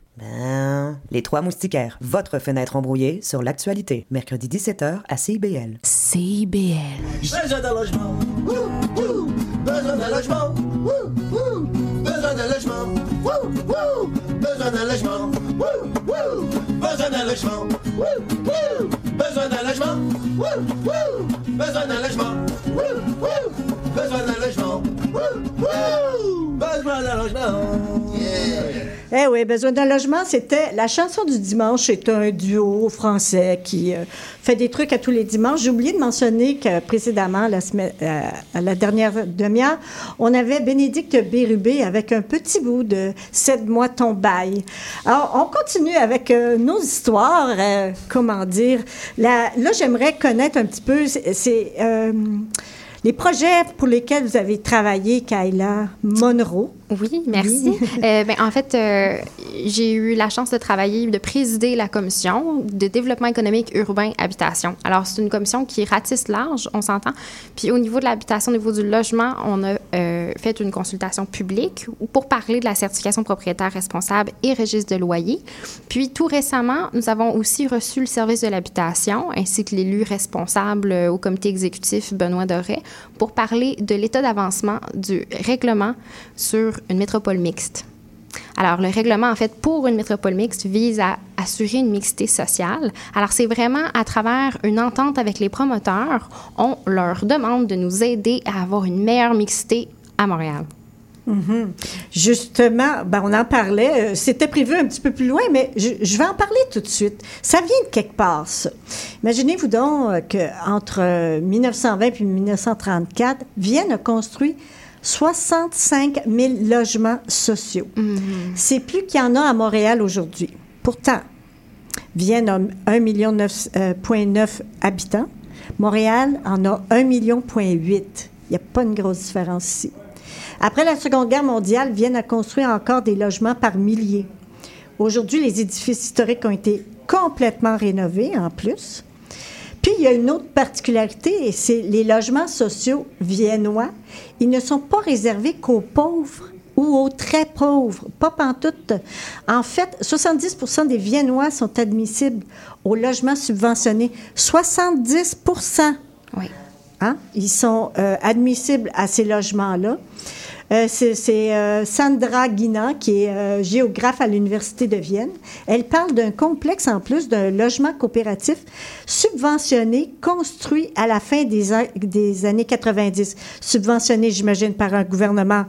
Ben, les Trois Moustiquaires, votre fenêtre embrouillée sur l'actualité. Mercredi dix-sept heures à C I B L. C I B L. Besoin d'un logement. Ouh, ouh. Besoin d'un logement. Ouh, ouh. Besoin d'un logement. Ouh, ouh. Besoin d'un logement. Ouh, ouh. Besoin d'un logement. Ouh, ouh. Besoin d'un logement. Ouh, ouh. Besoin d'un logement. Ouh, ouh. Besoin d'un logement. Ouh, ouh. Besoin d'un logement. Yeah. Eh oui, Besoin d'un logement, c'était la chanson du dimanche. C'est un duo français qui euh, fait des trucs à tous les dimanches. J'ai oublié de mentionner que précédemment, la, semaine, euh, à la dernière demi-heure, on avait Bénédicte Bérubé avec un petit bout de « Cède-moi ton bail ». Alors, on continue avec euh, nos histoires. Euh, comment dire? Là, là, j'aimerais connaître un petit peu... C'est... Euh, les projets pour lesquels vous avez travaillé, Kayla Monroe. Oui, merci. Oui. euh, ben, en fait, euh, j'ai eu la chance de travailler, de présider la commission de développement économique urbain habitation. Alors, c'est une commission qui ratisse large, on s'entend. Puis, au niveau de l'habitation, au niveau du logement, on a euh, fait une consultation publique pour parler de la certification propriétaire responsable et registre de loyer. Puis, tout récemment, nous avons aussi reçu le service de l'habitation ainsi que l'élu responsable au comité exécutif, Benoît Doré, pour parler de l'état d'avancement du règlement sur une métropole mixte. Alors, le règlement, en fait, pour une métropole mixte, vise à assurer une mixité sociale. Alors, c'est vraiment à travers une entente avec les promoteurs, on leur demande de nous aider à avoir une meilleure mixité à Montréal. Mm-hmm. Justement, ben on en parlait, c'était prévu un petit peu plus loin, mais je, je vais en parler tout de suite. Ça vient de quelque part, ça. Imaginez-vous donc qu'entre dix-neuf cent vingt et dix-neuf cent trente-quatre, Vienne a construit soixante-cinq mille logements sociaux. Mm-hmm. C'est plus qu'il y en a à Montréal aujourd'hui. Pourtant, Vienne a un virgule neuf million habitants. Montréal en a un virgule huit. Il n'y a pas une grosse différence ici. Après la Seconde Guerre mondiale, Vienne a construit encore des logements par milliers. Aujourd'hui, les édifices historiques ont été complètement rénovés en plus. Puis, il y a une autre particularité, et c'est les logements sociaux viennois. Ils ne sont pas réservés qu'aux pauvres ou aux très pauvres, pas pantoute. En fait, soixante-dix pour cent des Viennois sont admissibles aux logements subventionnés. soixante-dix pour cent! Oui. Hein? Ils sont euh, admissibles à ces logements-là. Euh, c'est c'est euh, Sandra Guinan, qui est euh, géographe à l'Université de Vienne. Elle parle d'un complexe, en plus, d'un logement coopératif subventionné, construit à la fin des, a- des années quatre-vingt-dix. Subventionné, j'imagine, par un gouvernement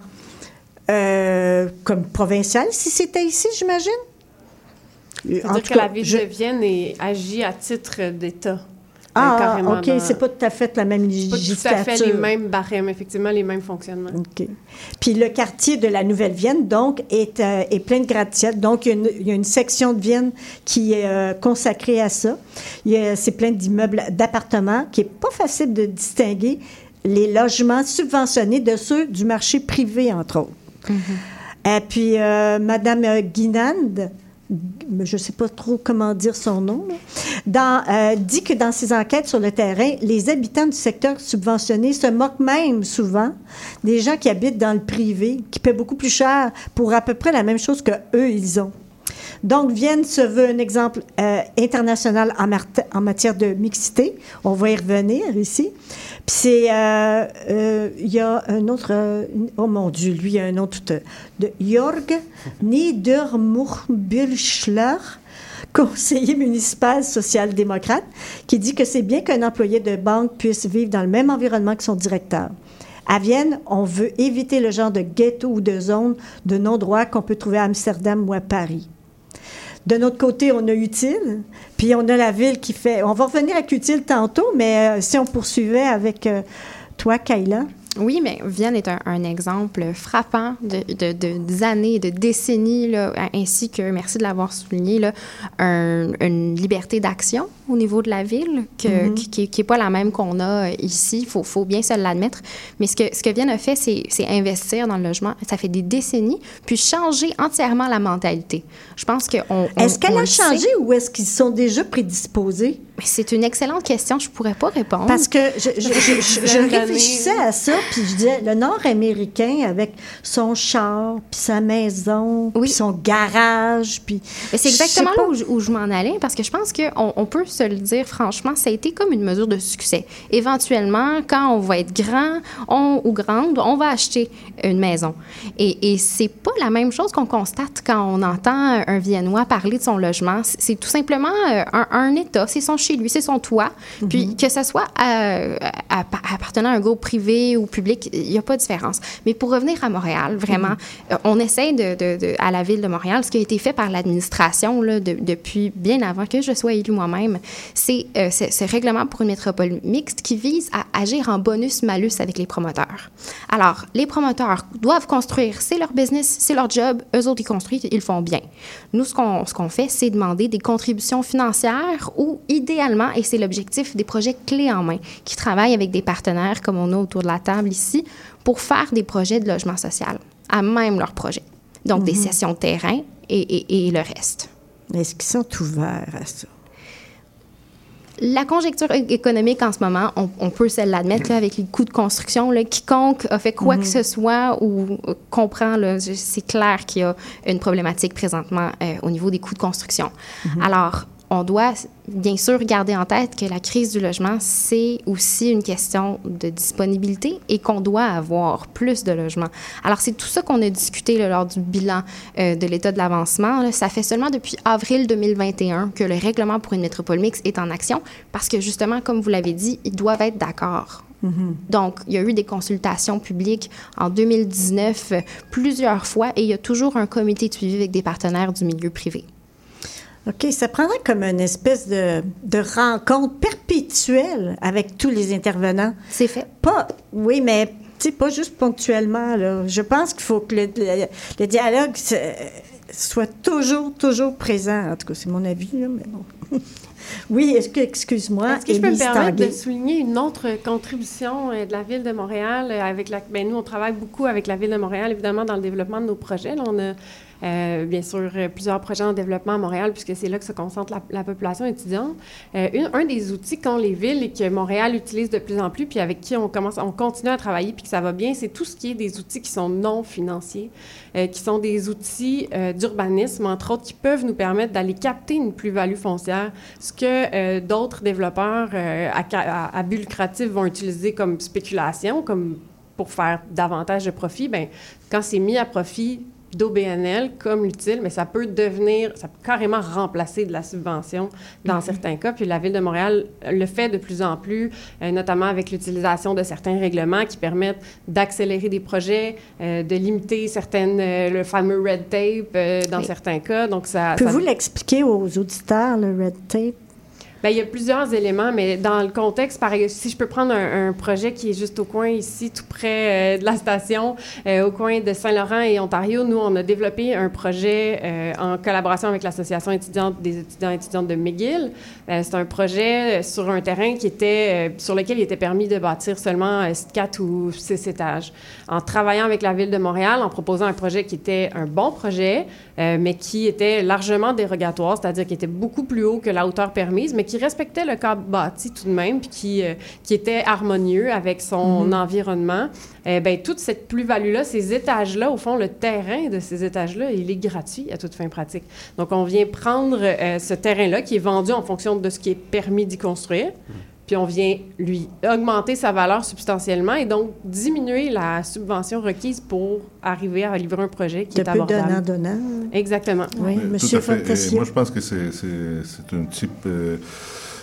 euh, comme provincial, si c'était ici, j'imagine. C'est-à-dire que cas, la Ville je... de Vienne est, agit à titre d'État. Ah, OK. Dans... C'est pas tout à fait la même législature. Pas tout à fait les mêmes barèmes, effectivement, les mêmes fonctionnements. OK. Puis le quartier de la Nouvelle-Vienne, donc, est, euh, est plein de gratte-ciel. Donc, il y, a une, il y a une section de Vienne qui est euh, consacrée à ça. Il y a, c'est plein d'immeubles d'appartements qui n'est pas facile de distinguer les logements subventionnés de ceux du marché privé, entre autres. Mm-hmm. Et puis, euh, Mme Guinand, je ne sais pas trop comment dire son nom, là, dans, euh, dit que dans ses enquêtes sur le terrain, les habitants du secteur subventionné se moquent même souvent des gens qui habitent dans le privé, qui paient beaucoup plus cher pour à peu près la même chose qu'eux, ils ont. Donc, Vienne se veut un exemple euh, international en, mar- en matière de mixité. On va y revenir ici. Puis c'est... Il euh, euh, y a un autre... Euh, oh mon Dieu, lui, il y a un autre de, de Jörg Niedermurbilschler, conseiller municipal social-démocrate, qui dit que c'est bien qu'un employé de banque puisse vivre dans le même environnement que son directeur. À Vienne, on veut éviter le genre de ghetto ou de zone de non-droit qu'on peut trouver à Amsterdam ou à Paris. De notre côté, on a Utile, puis on a la ville qui fait... On va revenir avec Utile tantôt, mais euh, si on poursuivait avec euh, toi, Kayla... Oui, mais Vienne est un, un exemple frappant de, de, de, de années, de décennies, là, ainsi que, merci de l'avoir souligné, là, un, une liberté d'action au niveau de la ville que, mm-hmm. qui n'est pas la même qu'on a ici. Il faut, faut bien se l'admettre. Mais ce que, ce que Vienne a fait, c'est, c'est investir dans le logement. Ça fait des décennies, puis changer entièrement la mentalité. Je pense qu'on... On, est-ce qu'elle on a changé sait. Ou est-ce qu'ils sont déjà prédisposés? C'est une excellente question. Je ne pourrais pas répondre. Parce que je, je, je, je, je réfléchissais à ça, puis je disais, le Nord-Américain, avec son char, puis sa maison, oui. puis son garage, puis... Mais c'est exactement là où je, où je m'en allais, parce que je pense qu'on on peut se le dire franchement, ça a été comme une mesure de succès. Éventuellement, quand on va être grand on, ou grande, on va acheter une maison. Et, et c'est pas la même chose qu'on constate quand on entend un Viennois parler de son logement. C'est, c'est tout simplement un, un état, c'est son chez lui, c'est son toit. Mm-hmm. Puis que ce soit euh, appartenant à un groupe privé ou public, il n'y a pas de différence. Mais pour revenir à Montréal, vraiment, mm-hmm. euh, on essaie de, de, de, à la Ville de Montréal, ce qui a été fait par l'administration là, de, depuis bien avant que je sois élue moi-même, c'est euh, ce, ce règlement pour une métropole mixte qui vise à agir en bonus-malus avec les promoteurs. Alors, les promoteurs doivent construire, c'est leur business, c'est leur job, eux autres, ils construisent, ils le font bien. Nous, ce qu'on, ce qu'on fait, c'est demander des contributions financières ou, idéalement, et c'est l'objectif, des projets clés en main qui travaillent avec des partenaires, comme on a autour de la table ici, pour faire des projets de logement social, à même leur projet. Donc, mm-hmm. des cessions de terrain et, et, et le reste. Est-ce qu'ils sont ouverts à ça? La conjoncture économique en ce moment, on, on peut se l'admettre là, avec les coûts de construction. Là, quiconque a fait quoi mm-hmm. que ce soit ou euh, comprend, là, c'est clair qu'il y a une problématique présentement euh, au niveau des coûts de construction. Mm-hmm. Alors, on doit bien sûr garder en tête que la crise du logement, c'est aussi une question de disponibilité et qu'on doit avoir plus de logements. Alors, c'est tout ça qu'on a discuté là, lors du bilan euh, de l'état de l'avancement. Là. Ça fait seulement depuis avril deux mille vingt et un que le règlement pour une métropole mixte est en action parce que, justement, comme vous l'avez dit, ils doivent être d'accord. Mm-hmm. Donc, il y a eu des consultations publiques en deux mille dix-neuf euh, plusieurs fois et il y a toujours un comité de suivi avec des partenaires du milieu privé. OK, ça prendrait comme une espèce de, de rencontre perpétuelle avec tous les intervenants. C'est fait. Pas, oui, mais tu sais, pas juste ponctuellement, là. Je pense qu'il faut que le, le, le dialogue soit toujours, toujours présent. En tout cas, c'est mon avis, là, mais bon. Oui, est-ce que, excuse-moi, Est-ce que je peux me permettre de souligner une autre contribution de la Ville de Montréal avec la... Bien, nous, on travaille beaucoup avec la Ville de Montréal, évidemment, dans le développement de nos projets. Là, on a Euh, bien sûr, plusieurs projets en développement à Montréal, puisque c'est là que se concentre la, la population étudiante. Euh, une, un des outils qu'ont les villes et que Montréal utilise de plus en plus, puis avec qui on commence, on continue à travailler, puis que ça va bien, c'est tout ce qui est des outils qui sont non financiers, euh, qui sont des outils euh, d'urbanisme, entre autres, qui peuvent nous permettre d'aller capter une plus-value foncière, ce que euh, d'autres développeurs euh, à, à, à but lucratif vont utiliser comme spéculation, comme pour faire davantage de profit. Bien, quand c'est mis à profit d'O B N L comme utile, mais ça peut devenir, ça peut carrément remplacer de la subvention dans mm-hmm. certains cas. Puis la Ville de Montréal le fait de plus en plus, euh, notamment avec l'utilisation de certains règlements qui permettent d'accélérer des projets, euh, de limiter certaines, euh, le fameux red tape euh, dans oui. certains cas. Donc ça. Pouvez-vous ça... l'expliquer aux auditeurs, le red tape? Bien, il y a plusieurs éléments, mais dans le contexte, par exemple, si je peux prendre un, un projet qui est juste au coin ici, tout près euh, de la station, euh, au coin de Saint-Laurent et Ontario, nous, on a développé un projet euh, en collaboration avec l'Association étudiante des étudiants et étudiantes de McGill. Euh, c'est un projet sur un terrain qui était, euh, sur lequel il était permis de bâtir seulement euh, quatre ou six étages. En travaillant avec la Ville de Montréal, en proposant un projet qui était un bon projet, euh, mais qui était largement dérogatoire, c'est-à-dire qui était beaucoup plus haut que la hauteur permise, mais qui respectait le cadre bâti tout de même, puis qui, euh, qui était harmonieux avec son mm-hmm. environnement. Eh bien, toute cette plus-value-là, ces étages-là, au fond, le terrain de ces étages-là, il est gratuit à toute fin pratique. Donc, on vient prendre euh, ce terrain-là qui est vendu en fonction de ce qui est permis d'y construire, puis on vient lui augmenter sa valeur substantiellement et donc diminuer la subvention requise pour arriver à livrer un projet qui de est abordable. De plus donnant-donnant. Exactement. Oui, oui Monsieur Fontassier. Fontassier. Moi, je pense que c'est, c'est, c'est un type... Euh,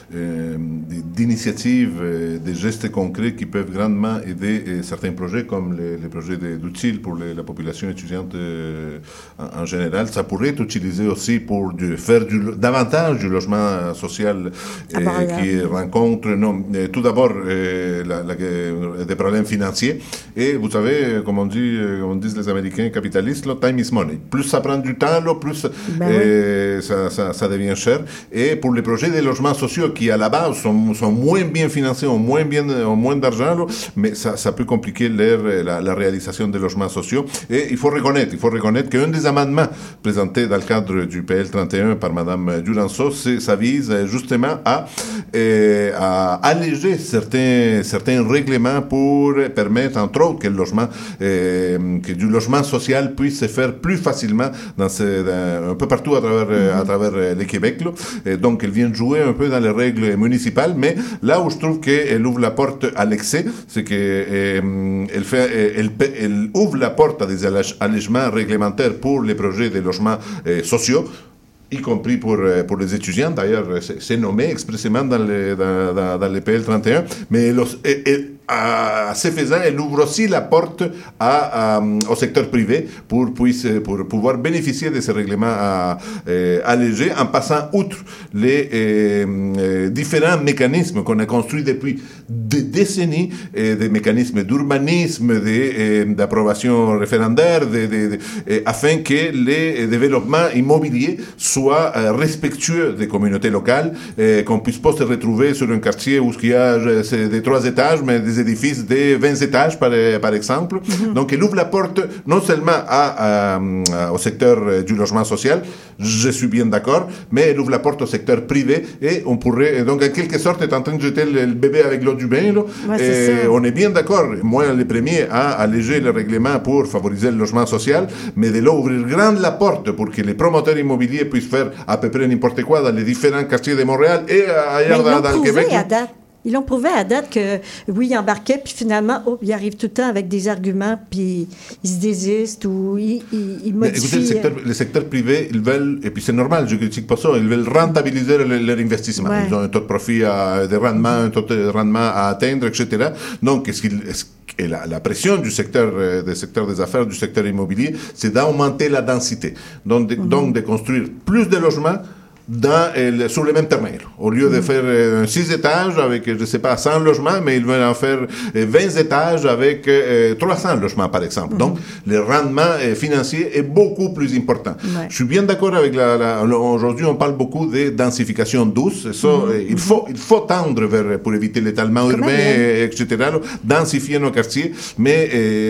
euh, d'initiatives, euh, des gestes concrets qui peuvent grandement aider euh, certains projets, comme les, les projets d'outils pour les, la population étudiante euh, en, en général. Ça pourrait être utilisé aussi pour du, faire du, davantage du logement social euh, ah bah, qui rencontre, non, euh, tout d'abord, euh, la, la, euh, des problèmes financiers. Et vous savez, comme on dit, comme on disent les Américains capitalistes, là, time is money. Plus ça prend du temps, là, plus ben euh, oui. ça, ça, ça devient cher. Et pour les projets de logements sociaux qui, à la base, sont, sont moins bien financés, ont moins, bien, ont moins d'argent, là, mais ça, ça peut compliquer leur, la, la réalisation des logements sociaux. Et il faut reconnaître, il faut reconnaître qu'un des amendements présentés dans le cadre du P L trente et un par Mme Duranceau, ça vise justement à, euh, à alléger certains, certains règlements pour permettre, entre autres, que le logement, euh, que du logement social puisse se faire plus facilement dans ce, dans, un peu partout à travers, mm-hmm. à travers le Québec. Là. Et donc, elle vient de jouer un peu dans les règles municipales, mais là où je trouve qu'elle ouvre la porte à l'excès, c'est qu'elle euh, fait, elle, elle ouvre la porte à des allègements réglementaires pour les projets de logements euh, sociaux, y compris pour, pour les étudiants. D'ailleurs, c'est nommé expressément dans les, dans, dans, dans les P L trente et un, mais elle, elle, à ce faisant, elle ouvre aussi la porte à, à, au secteur privé pour, puisse, pour pouvoir bénéficier de ces règlements à, euh, allégés en passant outre les euh, euh, différents mécanismes qu'on a construits depuis des décennies, euh, des mécanismes d'urbanisme, d'approbation euh, référendaire, de, de, de, euh, afin que les développements immobiliers soient euh, respectueux des communautés locales, euh, qu'on puisse pas se retrouver sur un quartier où il y a des trois étages, mais des édifices de vingt étages, par, par exemple. Mm-hmm. Donc, elle ouvre la porte non seulement à, à, à, au secteur du logement social, je suis bien d'accord, mais elle ouvre la porte au secteur privé et on pourrait, donc en quelque sorte, est en train de jeter le, le bébé avec l'eau du bain. Là, ouais, et on est bien d'accord, moi, les premiers, à alléger le règlement pour favoriser le logement social, mais de là, ouvrir grande la porte pour que les promoteurs immobiliers puissent faire à peu près n'importe quoi dans les différents quartiers de Montréal et ailleurs dans, dans le Québec. À date. Ils l'ont prouvé à date que, oui, ils embarquaient, puis finalement, oh, ils arrivent tout le temps avec des arguments, puis ils se désistent ou ils, ils, ils modifient. Mais écoutez, le secteur, le secteur privé, ils veulent, et puis c'est normal, je ne critique pas ça, ils veulent rentabiliser leur, leur investissement. Ouais. Ils ont un taux de profit, à, de rendement, un taux de rendement à atteindre, et cetera. Donc, est-ce qu'il... Est-ce Et la, la pression du secteur, euh, des secteurs des affaires, du secteur immobilier, c'est d'augmenter la densité. Donc, de, mm-hmm. donc, de construire plus de logements dans, euh, sur le même terrain. Au lieu de faire euh, un six étages avec, je ne sais pas, cent logements, mais ils veulent en faire euh, vingt étages avec euh, trois cents logements, par exemple. Mm-hmm. Donc, le rendement euh, financier est beaucoup plus important. Ouais. Je suis bien d'accord avec la... la aujourd'hui, on parle beaucoup de densification douce. Ça, mm-hmm. euh, il, faut, il faut tendre vers, pour éviter l'étalement urbain, euh, et cetera, là, densifier nos quartiers, mais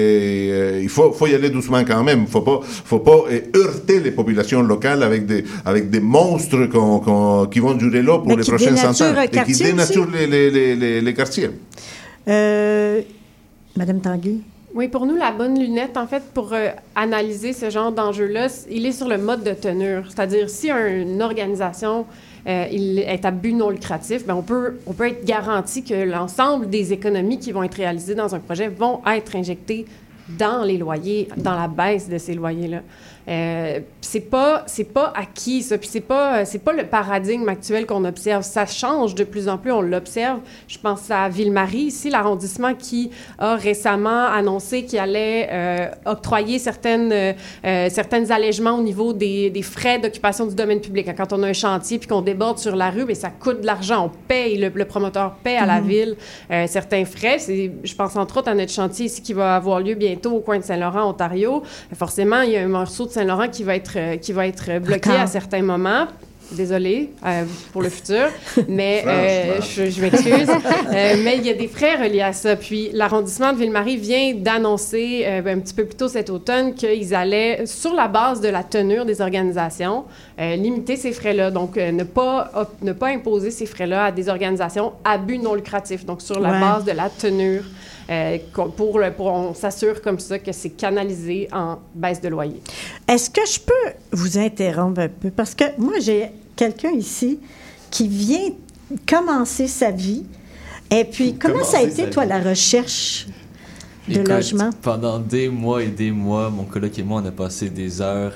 euh, il faut, faut y aller doucement quand même. Il ne faut pas, faut pas euh, heurter les populations locales avec des, avec des monstres Qu'on, qu'on, qui vont durer là pour mais les prochaines cent ans et qui dénaturent les, les, les, les, les quartiers. Euh, Madame Tanguy? Oui, pour nous, la bonne lunette, en fait, pour euh, analyser ce genre d'enjeu-là, il est sur le mode de tenure. C'est-à-dire, si une organisation euh, il est à but non lucratif, bien, on peut, on peut être garanti que l'ensemble des économies qui vont être réalisées dans un projet vont être injectées dans les loyers, dans la baisse de ces loyers-là. Euh, c'est pas c'est pas acquis ça, puis c'est pas c'est pas le paradigme actuel qu'on observe, ça change de plus en plus, on l'observe. Je pense à Ville-Marie ici, l'arrondissement qui a récemment annoncé qu'il allait euh, octroyer certaines euh, certaines allègements au niveau des, des frais d'occupation du domaine public. Quand on a un chantier puis qu'on déborde sur la rue, bien, ça coûte de l'argent, on paye, le, le promoteur paie à la mmh. ville euh, certains frais. C'est, je pense entre autres à notre chantier ici qui va avoir lieu bientôt au coin de Saint-Laurent, Ontario. Forcément, il y a un morceau de Saint-Laurent qui va être, euh, qui va être bloqué Encore. à certains moments. Désolée euh, pour le futur, mais euh, je, je m'excuse. euh, mais il y a des frais reliés à ça. Puis l'arrondissement de Ville-Marie vient d'annoncer euh, un petit peu plus tôt cet automne qu'ils allaient, sur la base de la tenure des organisations, euh, limiter ces frais-là. Donc, euh, ne pas, op, ne pas imposer ces frais-là à des organisations à but non lucratif. Donc, sur la ouais. base de la tenure. Euh, pour, le, pour on s'assure comme ça que c'est canalisé en baisse de loyer. Est-ce que je peux vous interrompre un peu? Parce que moi, j'ai quelqu'un ici qui vient commencer sa vie. Et puis, Faut comment ça a été, toi, vie. la recherche de Écoute, logement? Pendant des mois et des mois, mon coloc et moi, on a passé des heures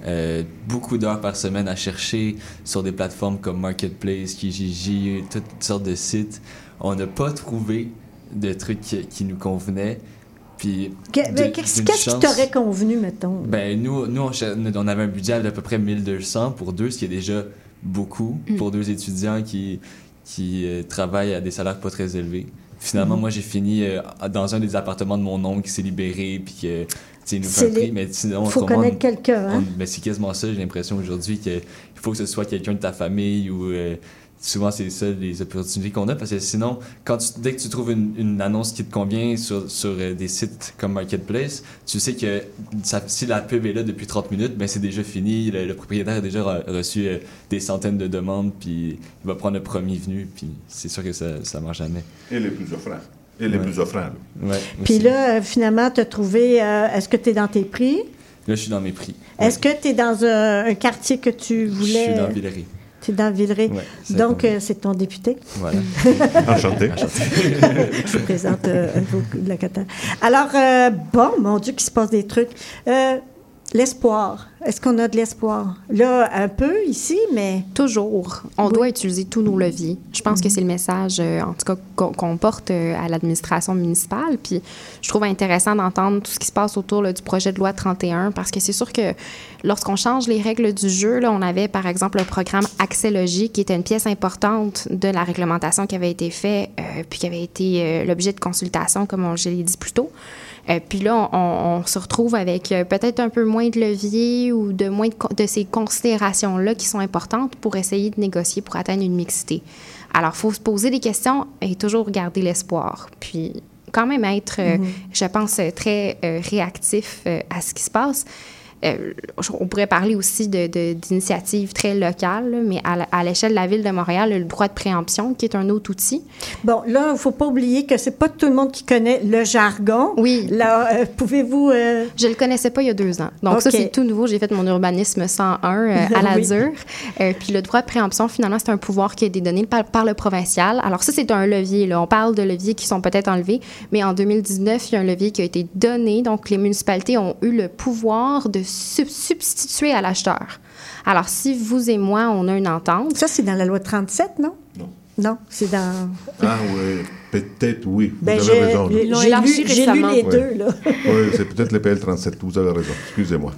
euh, beaucoup d'heures par semaine à chercher sur des plateformes comme Marketplace, Kijiji, toutes sortes de sites. On n'a pas trouvé de trucs qui, qui nous convenaient. Puis, que, de, qu'est-ce qu'est-ce qui t'aurait convenu, mettons? Ben, nous, nous on, on avait un budget d'à peu près mille deux cents pour deux, ce qui est déjà beaucoup mm. pour deux étudiants qui, qui euh, travaillent à des salaires pas très élevés. Finalement, mm. moi, j'ai fini euh, dans un des appartements de mon oncle qui s'est libéré, puis que, tu sais, il nous fait un prix, mais sinon... Il faut connaître quelqu'un, hein? On, ben, c'est quasiment ça, j'ai l'impression aujourd'hui, qu'il faut que ce soit quelqu'un de ta famille ou... Euh, souvent, c'est ça les opportunités qu'on a, parce que sinon, quand tu, dès que tu trouves une, une annonce qui te convient sur, sur euh, des sites comme Marketplace, tu sais que ça, si la pub est là depuis trente minutes, ben c'est déjà fini, le, le propriétaire a déjà reçu euh, des centaines de demandes, puis il va prendre le premier venu, puis c'est sûr que ça ne marche jamais. Et les plus offrants. Et les ouais. plus offrants. Ouais, puis là, euh, finalement, tu as trouvé, euh, est-ce que tu es dans tes prix? Là, je suis dans mes prix. Est-ce ouais. que tu es dans un, un quartier que tu voulais... Je suis dans Villeray. Tu es dans Villeray. Ouais, donc, euh, c'est ton député. Voilà. Enchanté. Enchanté. Je vous présente euh, un locataire. Alors, euh, bon, mon Dieu, qu'il se passe des trucs. Euh, l'espoir. Est-ce qu'on a de l'espoir? Là, un peu ici, mais... Toujours. On oui. doit utiliser tous nos leviers. Je pense mm-hmm. que c'est le message, euh, en tout cas, qu'on, qu'on porte euh, à l'administration municipale. Puis je trouve intéressant d'entendre tout ce qui se passe autour là, du projet de loi trente et un, parce que c'est sûr que lorsqu'on change les règles du jeu, là, on avait, par exemple, le programme Accès Logique, qui était une pièce importante de la réglementation qui avait été faite, euh, puis qui avait été euh, l'objet de consultation, comme on, je l'ai dit plus tôt. Euh, puis là, on, on se retrouve avec euh, peut-être un peu moins de levier ou de moins de, de ces considérations-là qui sont importantes pour essayer de négocier pour atteindre une mixité. Alors, il faut se poser des questions et toujours garder l'espoir. Puis, quand même être, euh, mm-hmm. je pense, très euh, réactif euh, à ce qui se passe. Euh, on pourrait parler aussi de, de, d'initiatives très locales, mais à, à l'échelle de la Ville de Montréal, le droit de préemption, qui est un autre outil. Bon, là, il ne faut pas oublier que c'est pas tout le monde qui connaît le jargon. Oui. Là, euh, pouvez-vous... Euh... Je le connaissais pas il y a deux ans. Donc, okay. ça, c'est tout nouveau. J'ai fait mon urbanisme cent un euh, à la oui. dure. Euh, puis le droit de préemption, finalement, c'est un pouvoir qui a été donné par, par le provincial. Alors ça, c'est un levier. Là. On parle de leviers qui sont peut-être enlevés, mais en deux mille dix-neuf, il y a un levier qui a été donné. Donc, les municipalités ont eu le pouvoir de sub- substituer à l'acheteur. Alors, si vous et moi, on a une entente... Ça, c'est dans la loi trente-sept, non? Non. Non, c'est dans... Ah oui, peut-être, oui. Vous ben, avez j'ai, raison. J'ai, lu, j'ai lu les deux, oui. là. Oui, c'est peut-être le P L trente-sept. Vous avez raison. Excusez-moi.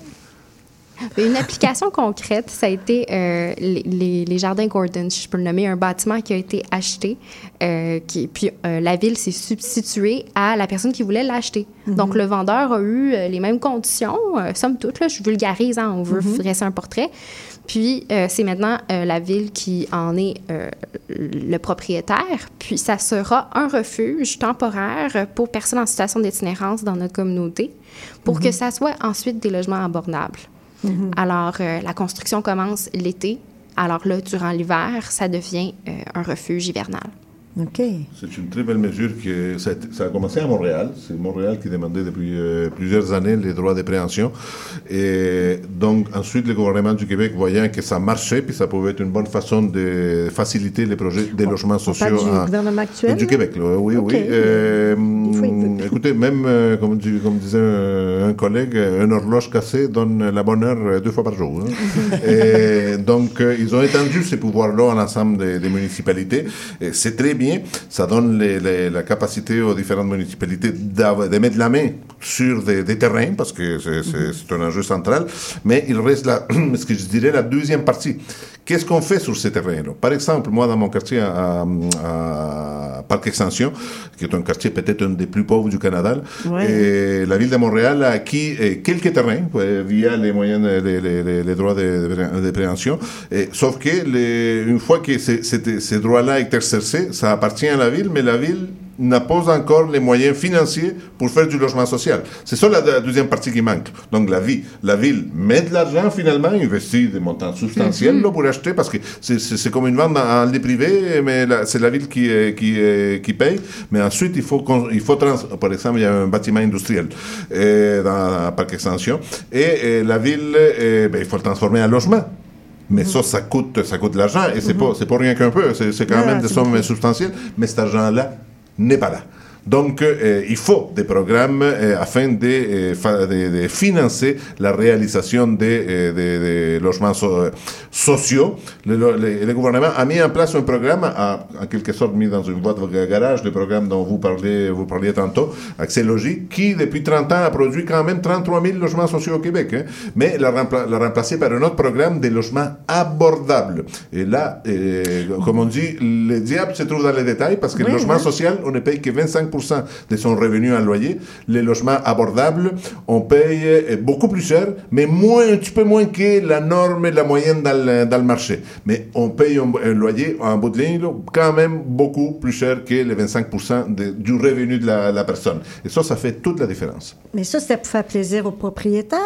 Une application concrète, ça a été euh, les, les, les Jardins Gordon, je peux le nommer, un bâtiment qui a été acheté, euh, qui, puis euh, la Ville s'est substituée à la personne qui voulait l'acheter. Mm-hmm. Donc, le vendeur a eu euh, les mêmes conditions, euh, somme toute, là, je vulgarise, hein, on veut mm-hmm. dresser un portrait. Puis, euh, c'est maintenant euh, la Ville qui en est euh, le propriétaire. Puis, ça sera un refuge temporaire pour personnes en situation d'itinérance dans notre communauté, pour mm-hmm. que ça soit ensuite des logements abordables. Mm-hmm. Alors, euh, la construction commence l'été. Alors là, durant l'hiver, ça devient euh, un refuge hivernal. OK. C'est une très belle mesure. Que ça, a, ça a commencé à Montréal. C'est Montréal qui demandait depuis euh, plusieurs années les droits de préemption. Et donc, ensuite, le gouvernement du Québec, voyant que ça marchait, puis ça pouvait être une bonne façon de faciliter les projets des logements sociaux. On parle du à, gouvernement actuel? Du Québec, là, oui, okay. oui. Euh, écoutez, même, euh, comme, comme disait un, un collègue, une horloge cassée donne la bonne heure deux fois par jour. Hein. Et donc, euh, ils ont étendu ces pouvoirs-là à l'ensemble des, des municipalités. Et c'est très bien. Ça donne les, les, la capacité aux différentes municipalités de mettre la main sur des, des terrains, parce que c'est, c'est, c'est un enjeu central. Mais il reste la, ce que je dirais la deuxième partie. Qu'est-ce qu'on fait sur ces terrains-là? Par exemple, moi, dans mon quartier à, à Parc Extension, qui est un quartier peut-être un des plus pauvres du Canada, ouais. et la Ville de Montréal a acquis quelques terrains via les moyens, les, les, les droits de, de préemption. Et, sauf que les, une fois que ces, ces, ces droits-là exercés, ça appartient à la Ville, mais la Ville n'a pas encore les moyens financiers pour faire du logement social. C'est ça la, la deuxième partie qui manque. Donc la ville, la ville met de l'argent finalement, investit des montants substantiels mm-hmm. là, pour acheter, parce que c'est, c'est, c'est comme une vente en lieu privé, mais la, c'est la ville qui, qui, qui paye. Mais ensuite, il faut, il faut trans... par exemple, il y a un bâtiment industriel et, dans Parc Extension, et, et la ville, et, ben, il faut le transformer en logement. Mais mm-hmm. ça, ça coûte, ça coûte de l'argent, et c'est, mm-hmm. pas, c'est pas rien qu'un peu, c'est, c'est quand yeah, même des sommes beaucoup. substantielles, mais cet argent-là n'est pas là. Donc, euh, il faut des programmes euh, afin de, euh, fa- de, de financer la réalisation des, euh, des, des logements so- sociaux. Le, le, le gouvernement a mis en place un programme, a en quelque sorte mis dans une boîte de garage, le programme dont vous parliez, vous parliez tantôt, Accès Logis, qui depuis trente ans a produit quand même trente-trois mille logements sociaux au Québec, hein, mais l'a, rempla- l'a remplacé par un autre programme des logements abordables. Et là, euh, comme on dit, le diable se trouve dans les détails parce que oui, le logement hein? social, on ne paye que vingt-cinq pour cent de son revenu en loyer. Les logements abordables, on paye beaucoup plus cher, mais moins, un petit peu moins que la norme et la moyenne dans le, dans le marché. Mais on paye un, un loyer en bout de ligne là, quand même beaucoup plus cher que les vingt-cinq pour cent de, du revenu de la, la personne. Et ça, ça fait toute la différence. Mais ça, c'était pour faire plaisir aux propriétaires?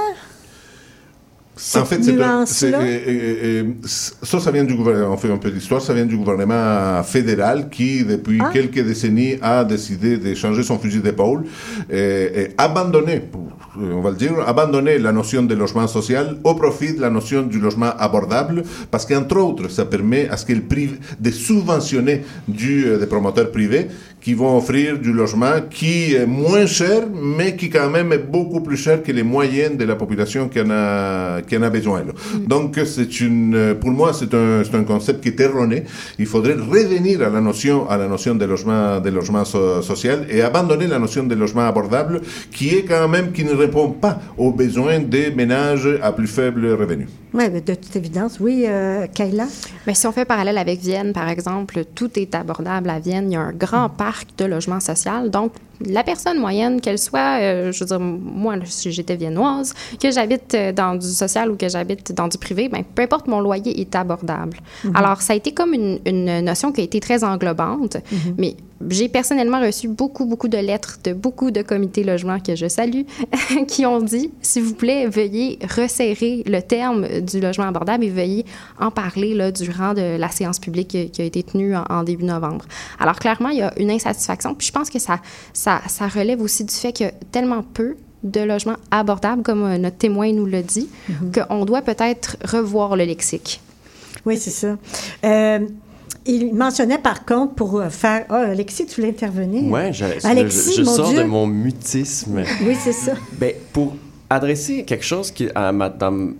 En fait, c'est, un, c'est euh, euh, ça, ça vient du gouvernement. On fait un peu d'histoire. Ça vient du gouvernement fédéral qui, depuis ah. quelques décennies, a décidé de changer son fusil d'épaule et, et abandonner, on va le dire, abandonner la notion de logement social au profit de la notion du logement abordable, parce qu'entre autres, ça permet à ce qu'elle prive de subventionner du, euh, des promoteurs privés qui vont offrir du logement qui est moins cher, mais qui quand même est beaucoup plus cher que les moyennes de la population qui en a, qui en a besoin. Là. Mm. Donc, c'est une, pour moi, c'est un, c'est un concept qui est erroné. Il faudrait revenir à la notion, à la notion de logement, de logement so, social et abandonner la notion de logement abordable, qui est quand même, qui ne répond pas aux besoins des ménages à plus faible revenu. Oui, de toute évidence. Oui, euh, Kayla? Mais si on fait parallèle avec Vienne, par exemple, tout est abordable à Vienne. Il y a un grand parc de logement social. Donc, la personne moyenne, qu'elle soit, euh, je veux dire, moi, si j'étais viennoise, que j'habite dans du social ou que j'habite dans du privé, bien, peu importe, mon loyer est abordable. Mm-hmm. Alors, ça a été comme une, une notion qui a été très englobante, mm-hmm. mais j'ai personnellement reçu beaucoup, beaucoup de lettres de beaucoup de comités logement que je salue, qui ont dit, s'il vous plaît, veuillez resserrer le terme du logement abordable et veuillez en parler là, durant de la séance publique qui, qui a été tenue en, en début novembre. Alors, clairement, il y a une insatisfaction, puis je pense que ça, ça, ça relève aussi du fait qu'il y a tellement peu de logements abordables, comme euh, notre témoin nous l'a dit, mm-hmm. qu'on doit peut-être revoir le lexique. Oui, c'est ça. Euh... Il mentionnait par contre pour faire... Ah, oh, Alexis, tu voulais intervenir? Oui, je, Alexis, je, je mon sors Dieu. de mon mutisme. Oui, c'est ça. Bien, pour adresser quelque chose qui, à, ma, dans,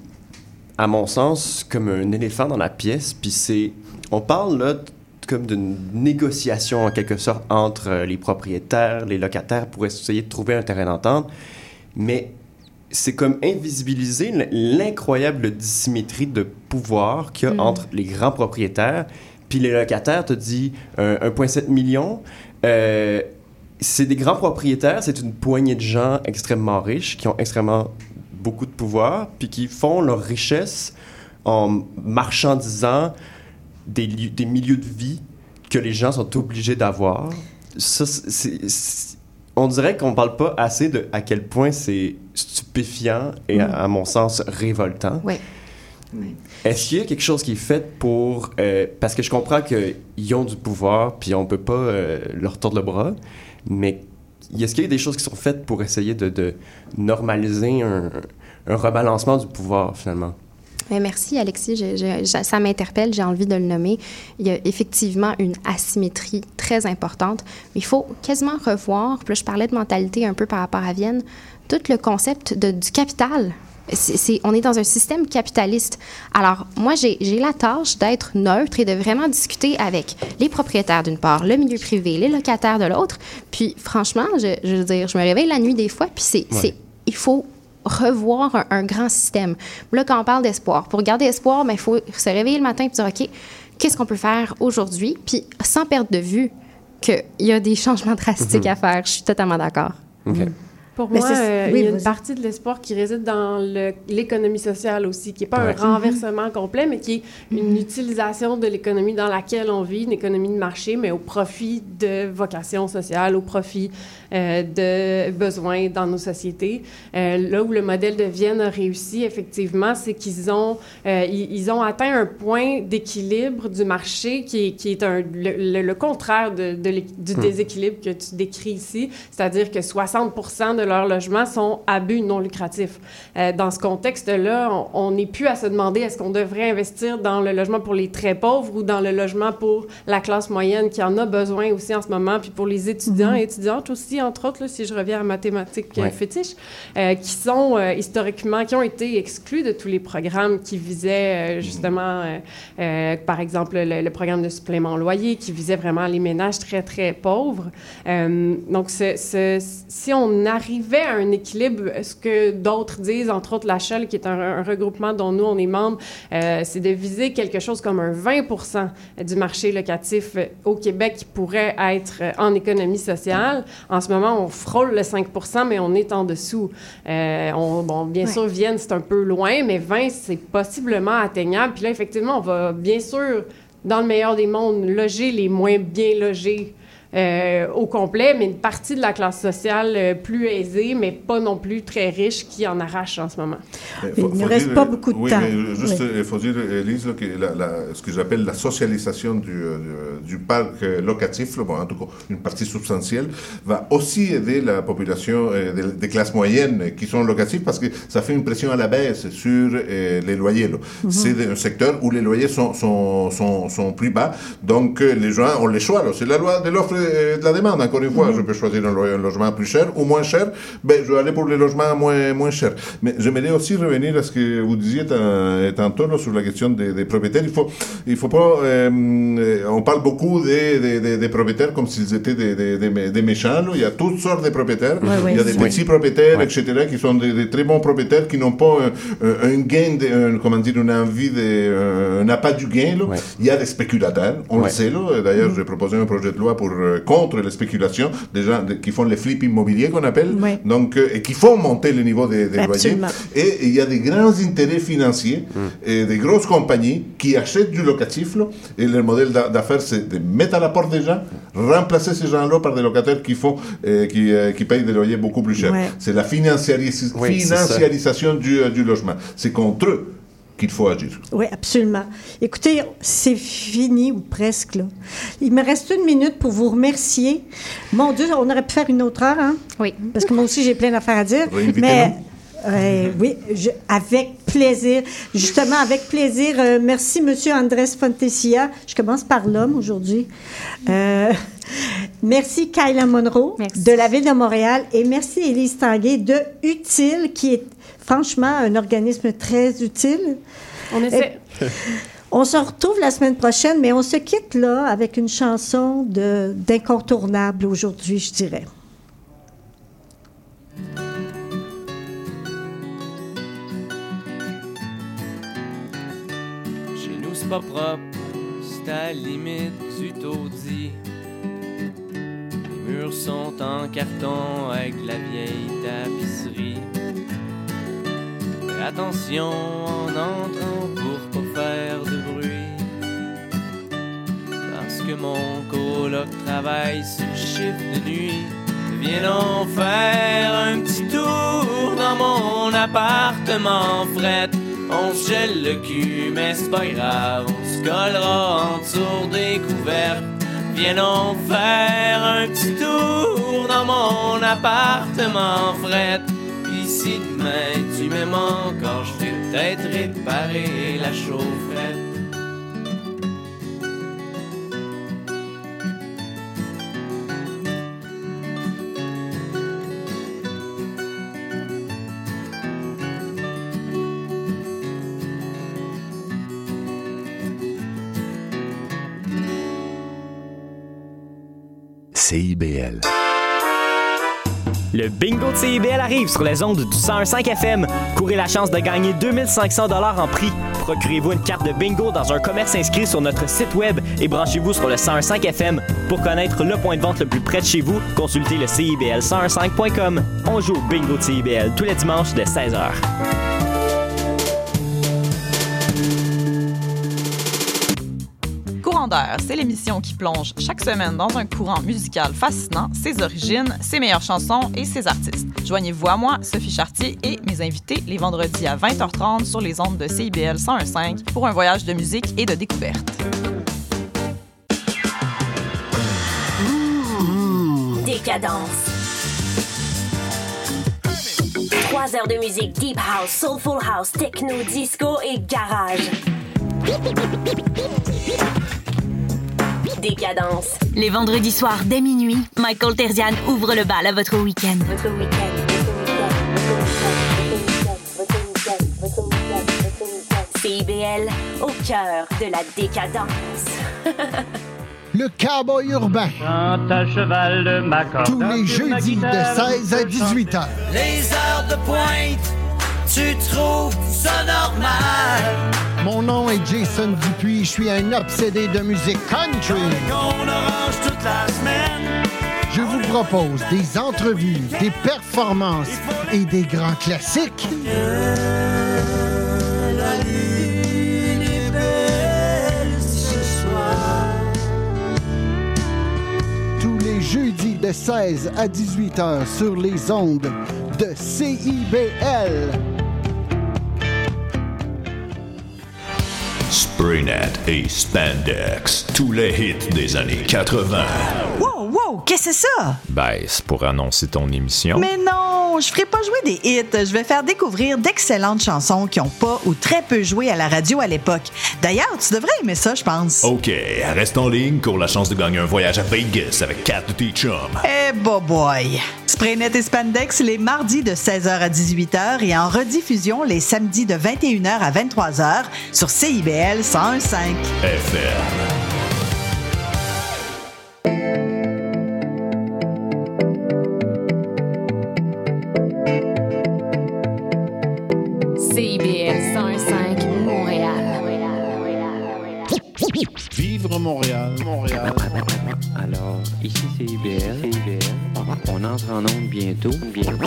à mon sens, comme un éléphant dans la pièce, puis c'est... On parle là comme d'une négociation en quelque sorte entre les propriétaires, les locataires pour essayer de trouver un terrain d'entente, mais c'est comme invisibiliser l'incroyable dissymétrie de pouvoir qu'il y a mm. entre les grands propriétaires. Puis les locataires te disent euh, un virgule sept million. Euh, c'est des grands propriétaires, c'est une poignée de gens extrêmement riches qui ont extrêmement beaucoup de pouvoir, puis qui font leur richesse en marchandisant des, li- des milieux de vie que les gens sont obligés d'avoir. Ça, c'est, c'est, on dirait qu'on ne parle pas assez de à quel point c'est stupéfiant et, mmh. à, à mon sens, révoltant. Oui. Oui. Est-ce qu'il y a quelque chose qui est fait pour... Euh, parce que je comprends qu'ils ont du pouvoir, puis on ne peut pas euh, leur tordre le bras, mais est-ce qu'il y a des choses qui sont faites pour essayer de, de normaliser un, un rebalancement du pouvoir, finalement? Bien, merci, Alexis. Je, je, je, ça m'interpelle, j'ai envie de le nommer. Il y a effectivement une asymétrie très importante. Il faut quasiment revoir, puis là, je parlais de mentalité un peu par rapport à Vienne, tout le concept de, du capital. C'est, c'est, on est dans un système capitaliste. Alors, moi, j'ai, j'ai la tâche d'être neutre et de vraiment discuter avec les propriétaires d'une part, le milieu privé, les locataires de l'autre. Puis, franchement, je, je veux dire, je me réveille la nuit des fois, puis c'est, ouais. c'est il faut revoir un, un grand système. Là, quand on parle d'espoir, pour garder espoir, bien, il faut se réveiller le matin et dire, OK, qu'est-ce qu'on peut faire aujourd'hui? Puis, sans perdre de vue qu'il y a des changements drastiques mm-hmm. à faire. Je suis totalement d'accord. OK. Mm-hmm. Pour moi, euh, oui, il y a une partie de l'espoir qui réside dans le, l'économie sociale aussi, qui n'est pas ouais. un renversement complet, mais qui est une mm-hmm. utilisation de l'économie dans laquelle on vit, une économie de marché, mais au profit de vocations sociales, au profit euh, de besoins dans nos sociétés. Euh, là où le modèle de Vienne a réussi, effectivement, c'est qu'ils ont, euh, ils, ils ont atteint un point d'équilibre du marché qui est, qui est un, le, le contraire de, de du mm. déséquilibre que tu décris ici, c'est-à-dire que soixante pour cent de leur logement sont à but non lucratif. Euh, dans ce contexte-là, on n'est plus à se demander est-ce qu'on devrait investir dans le logement pour les très pauvres ou dans le logement pour la classe moyenne qui en a besoin aussi en ce moment, puis pour les étudiants et étudiantes aussi, entre autres, là, si je reviens à mathématiques ouais. fétiches, euh, qui sont euh, historiquement, qui ont été exclus de tous les programmes qui visaient euh, justement, euh, euh, par exemple, le, le programme de supplément au loyer qui visait vraiment les ménages très, très pauvres. Euh, donc, ce, ce, si on arrivait à un équilibre, ce que d'autres disent, entre autres la Shell, qui est un, un regroupement dont nous, on est membre, euh, c'est de viser quelque chose comme un vingt pour cent du marché locatif au Québec qui pourrait être en économie sociale. En ce moment, on frôle le cinq pour cent, mais on est en dessous. Euh, on, bon, bien ouais. sûr, Vienne, c'est un peu loin, mais vingt, c'est possiblement atteignable. Puis là, effectivement, on va bien sûr, dans le meilleur des mondes, loger les moins bien logés Euh, au complet, mais une partie de la classe sociale euh, plus aisée, mais pas non plus très riche, qui en arrache en ce moment. Faut, il ne reste dire, pas beaucoup de oui, temps. Mais juste, il oui. faut dire, Élise, que la, la, ce que j'appelle la socialisation du, du, du parc locatif, là, bon, en tout cas une partie substantielle, va aussi aider la population euh, des, des classes moyennes qui sont locatives, parce que ça fait une pression à la baisse sur euh, les loyers. Mm-hmm. C'est un secteur où les loyers sont, sont, sont, sont plus bas, donc euh, les gens ont les choix. Là. C'est la loi de l'offre de la demande, encore une fois. Mm-hmm. Je peux choisir un, un logement plus cher ou moins cher. Ben, je vais aller pour les logements moins, moins chers. Mais j'aimerais aussi revenir à ce que vous disiez tantôt là, sur la question des, des propriétaires. Il faut, il faut pas... Euh, on parle beaucoup des, des, des, des propriétaires comme s'ils étaient des, des, des, des méchants. Là. Il y a toutes sortes de propriétaires. Ouais, ouais, il y a des petits oui. propriétaires, ouais. et cetera, qui sont des, des très bons propriétaires, qui n'ont pas un, un gain, de, un, comment dire, une envie, de, un appât du gain. Là. Ouais. Il y a des spéculateurs, on ouais. le sait. Là. D'ailleurs, mm-hmm. j'ai proposé un projet de loi pour contre les spéculations, des gens de, qui font les flips immobiliers qu'on appelle, oui. donc, euh, et qui font monter le niveau des, des loyers. Et il y a des grands intérêts financiers mm. et des grosses compagnies qui achètent du locatif, là, et leur modèle d'affaires, c'est de mettre à la porte des gens, remplacer ces gens-là par des locataires qui, font, euh, qui, euh, qui payent des loyers beaucoup plus chers. Ouais. C'est la financiaris- oui, financiarisation du, euh, du logement. C'est contre eux qu'il faut agir. Oui, absolument. Écoutez, c'est fini ou presque, là. Il me reste une minute pour vous remercier. Mon Dieu, on aurait pu faire une autre heure, hein? Oui. Parce que moi aussi, j'ai plein d'affaires à dire. Mais euh, oui, je, avec plaisir. Justement, avec plaisir. Euh, merci, M. Andrés Fontecilla. Je commence par l'homme aujourd'hui. Euh, merci, Kyla Monroe merci. de la Ville de Montréal. Et merci, Élise Tanguay de Utile, qui est franchement un organisme très utile. On essaie. Et, on se retrouve la semaine prochaine, mais on se quitte là avec une chanson de, d'incontournable aujourd'hui, je dirais. Chez nous, c'est pas propre, c'est à la limite du taudis. Les murs sont en carton avec de la vieille tapisserie. Fais attention en entrant pour pas faire de bruit, parce que mon coloc travaille sur le chiffre de nuit. Viens donc faire un petit tour dans mon appartement fret. On se gèle le cul, mais c'est pas grave, on se collera en dessous des couvertes. Viens donc faire un petit tour dans mon appartement fret. Puis si demain tu m'aimes encore, je vais peut-être réparer la chaufferette. C I B L. Le bingo de C I B L arrive sur les ondes du cent un virgule cinq F M. Courez la chance de gagner deux mille cinq cents dollars en prix. Procurez-vous une carte de bingo dans un commerce inscrit sur notre site web et branchez-vous sur le cent un virgule cinq F M. Pour connaître le point de vente le plus près de chez vous, consultez le C I B L cent un virgule cinq point com. On joue au bingo de C I B L tous les dimanches dès seize heures. Courant d'air, c'est l'émission qui plonge chaque semaine dans un courant musical fascinant, ses origines, ses meilleures chansons et ses artistes. Joignez-vous à moi, Sophie Chartier, et mes invités les vendredis à vingt heures trente sur les ondes de C I B L cent un virgule cinq pour un voyage de musique et de découverte. Mmh, décadence. Trois heures de musique deep house, soulful house, techno, disco et garage. Décadence. Les vendredis soirs dès minuit, Michael Terzian ouvre le bal à votre week-end. Votre week-end. C I B L, au cœur de la décadence. Le cowboy urbain. Chante à cheval de ma corde. Tous les jeudis de seize à dix-huit heures. Les heures de pointe, tu trouves ça normal? Mon nom est Jason Dupuis, je suis un obsédé de musique country. On orange toute la semaine. Je vous propose des entrevues, des performances et des grands classiques. La lune est belle ce soir. Tous les jeudis de seize à dix-huit heures sur les ondes de C I B L. Spraynet et Spandex, tous les hits des années quatre-vingts. Wow, wow, qu'est-ce que c'est ça? Ben, c'est pour annoncer ton émission. Mais non, je ferai pas jouer des hits. Je vais faire découvrir d'excellentes chansons qui ont pas ou très peu joué à la radio à l'époque. D'ailleurs, tu devrais aimer ça, je pense. OK, reste en ligne, cours la chance de gagner un voyage à Vegas avec quatre de tes chums. Eh, bah boy! Spraynet et Spandex les mardis de seize heures à dix-huit heures et en rediffusion les samedis de vingt et une heures à vingt-trois heures sur C I B L cent un virgule cinq. F M. C I B L cent un virgule cinq, Montréal. Vivre Montréal, Montréal. Alors, ici C I B L. C I B L. On entre en onde bientôt. bientôt.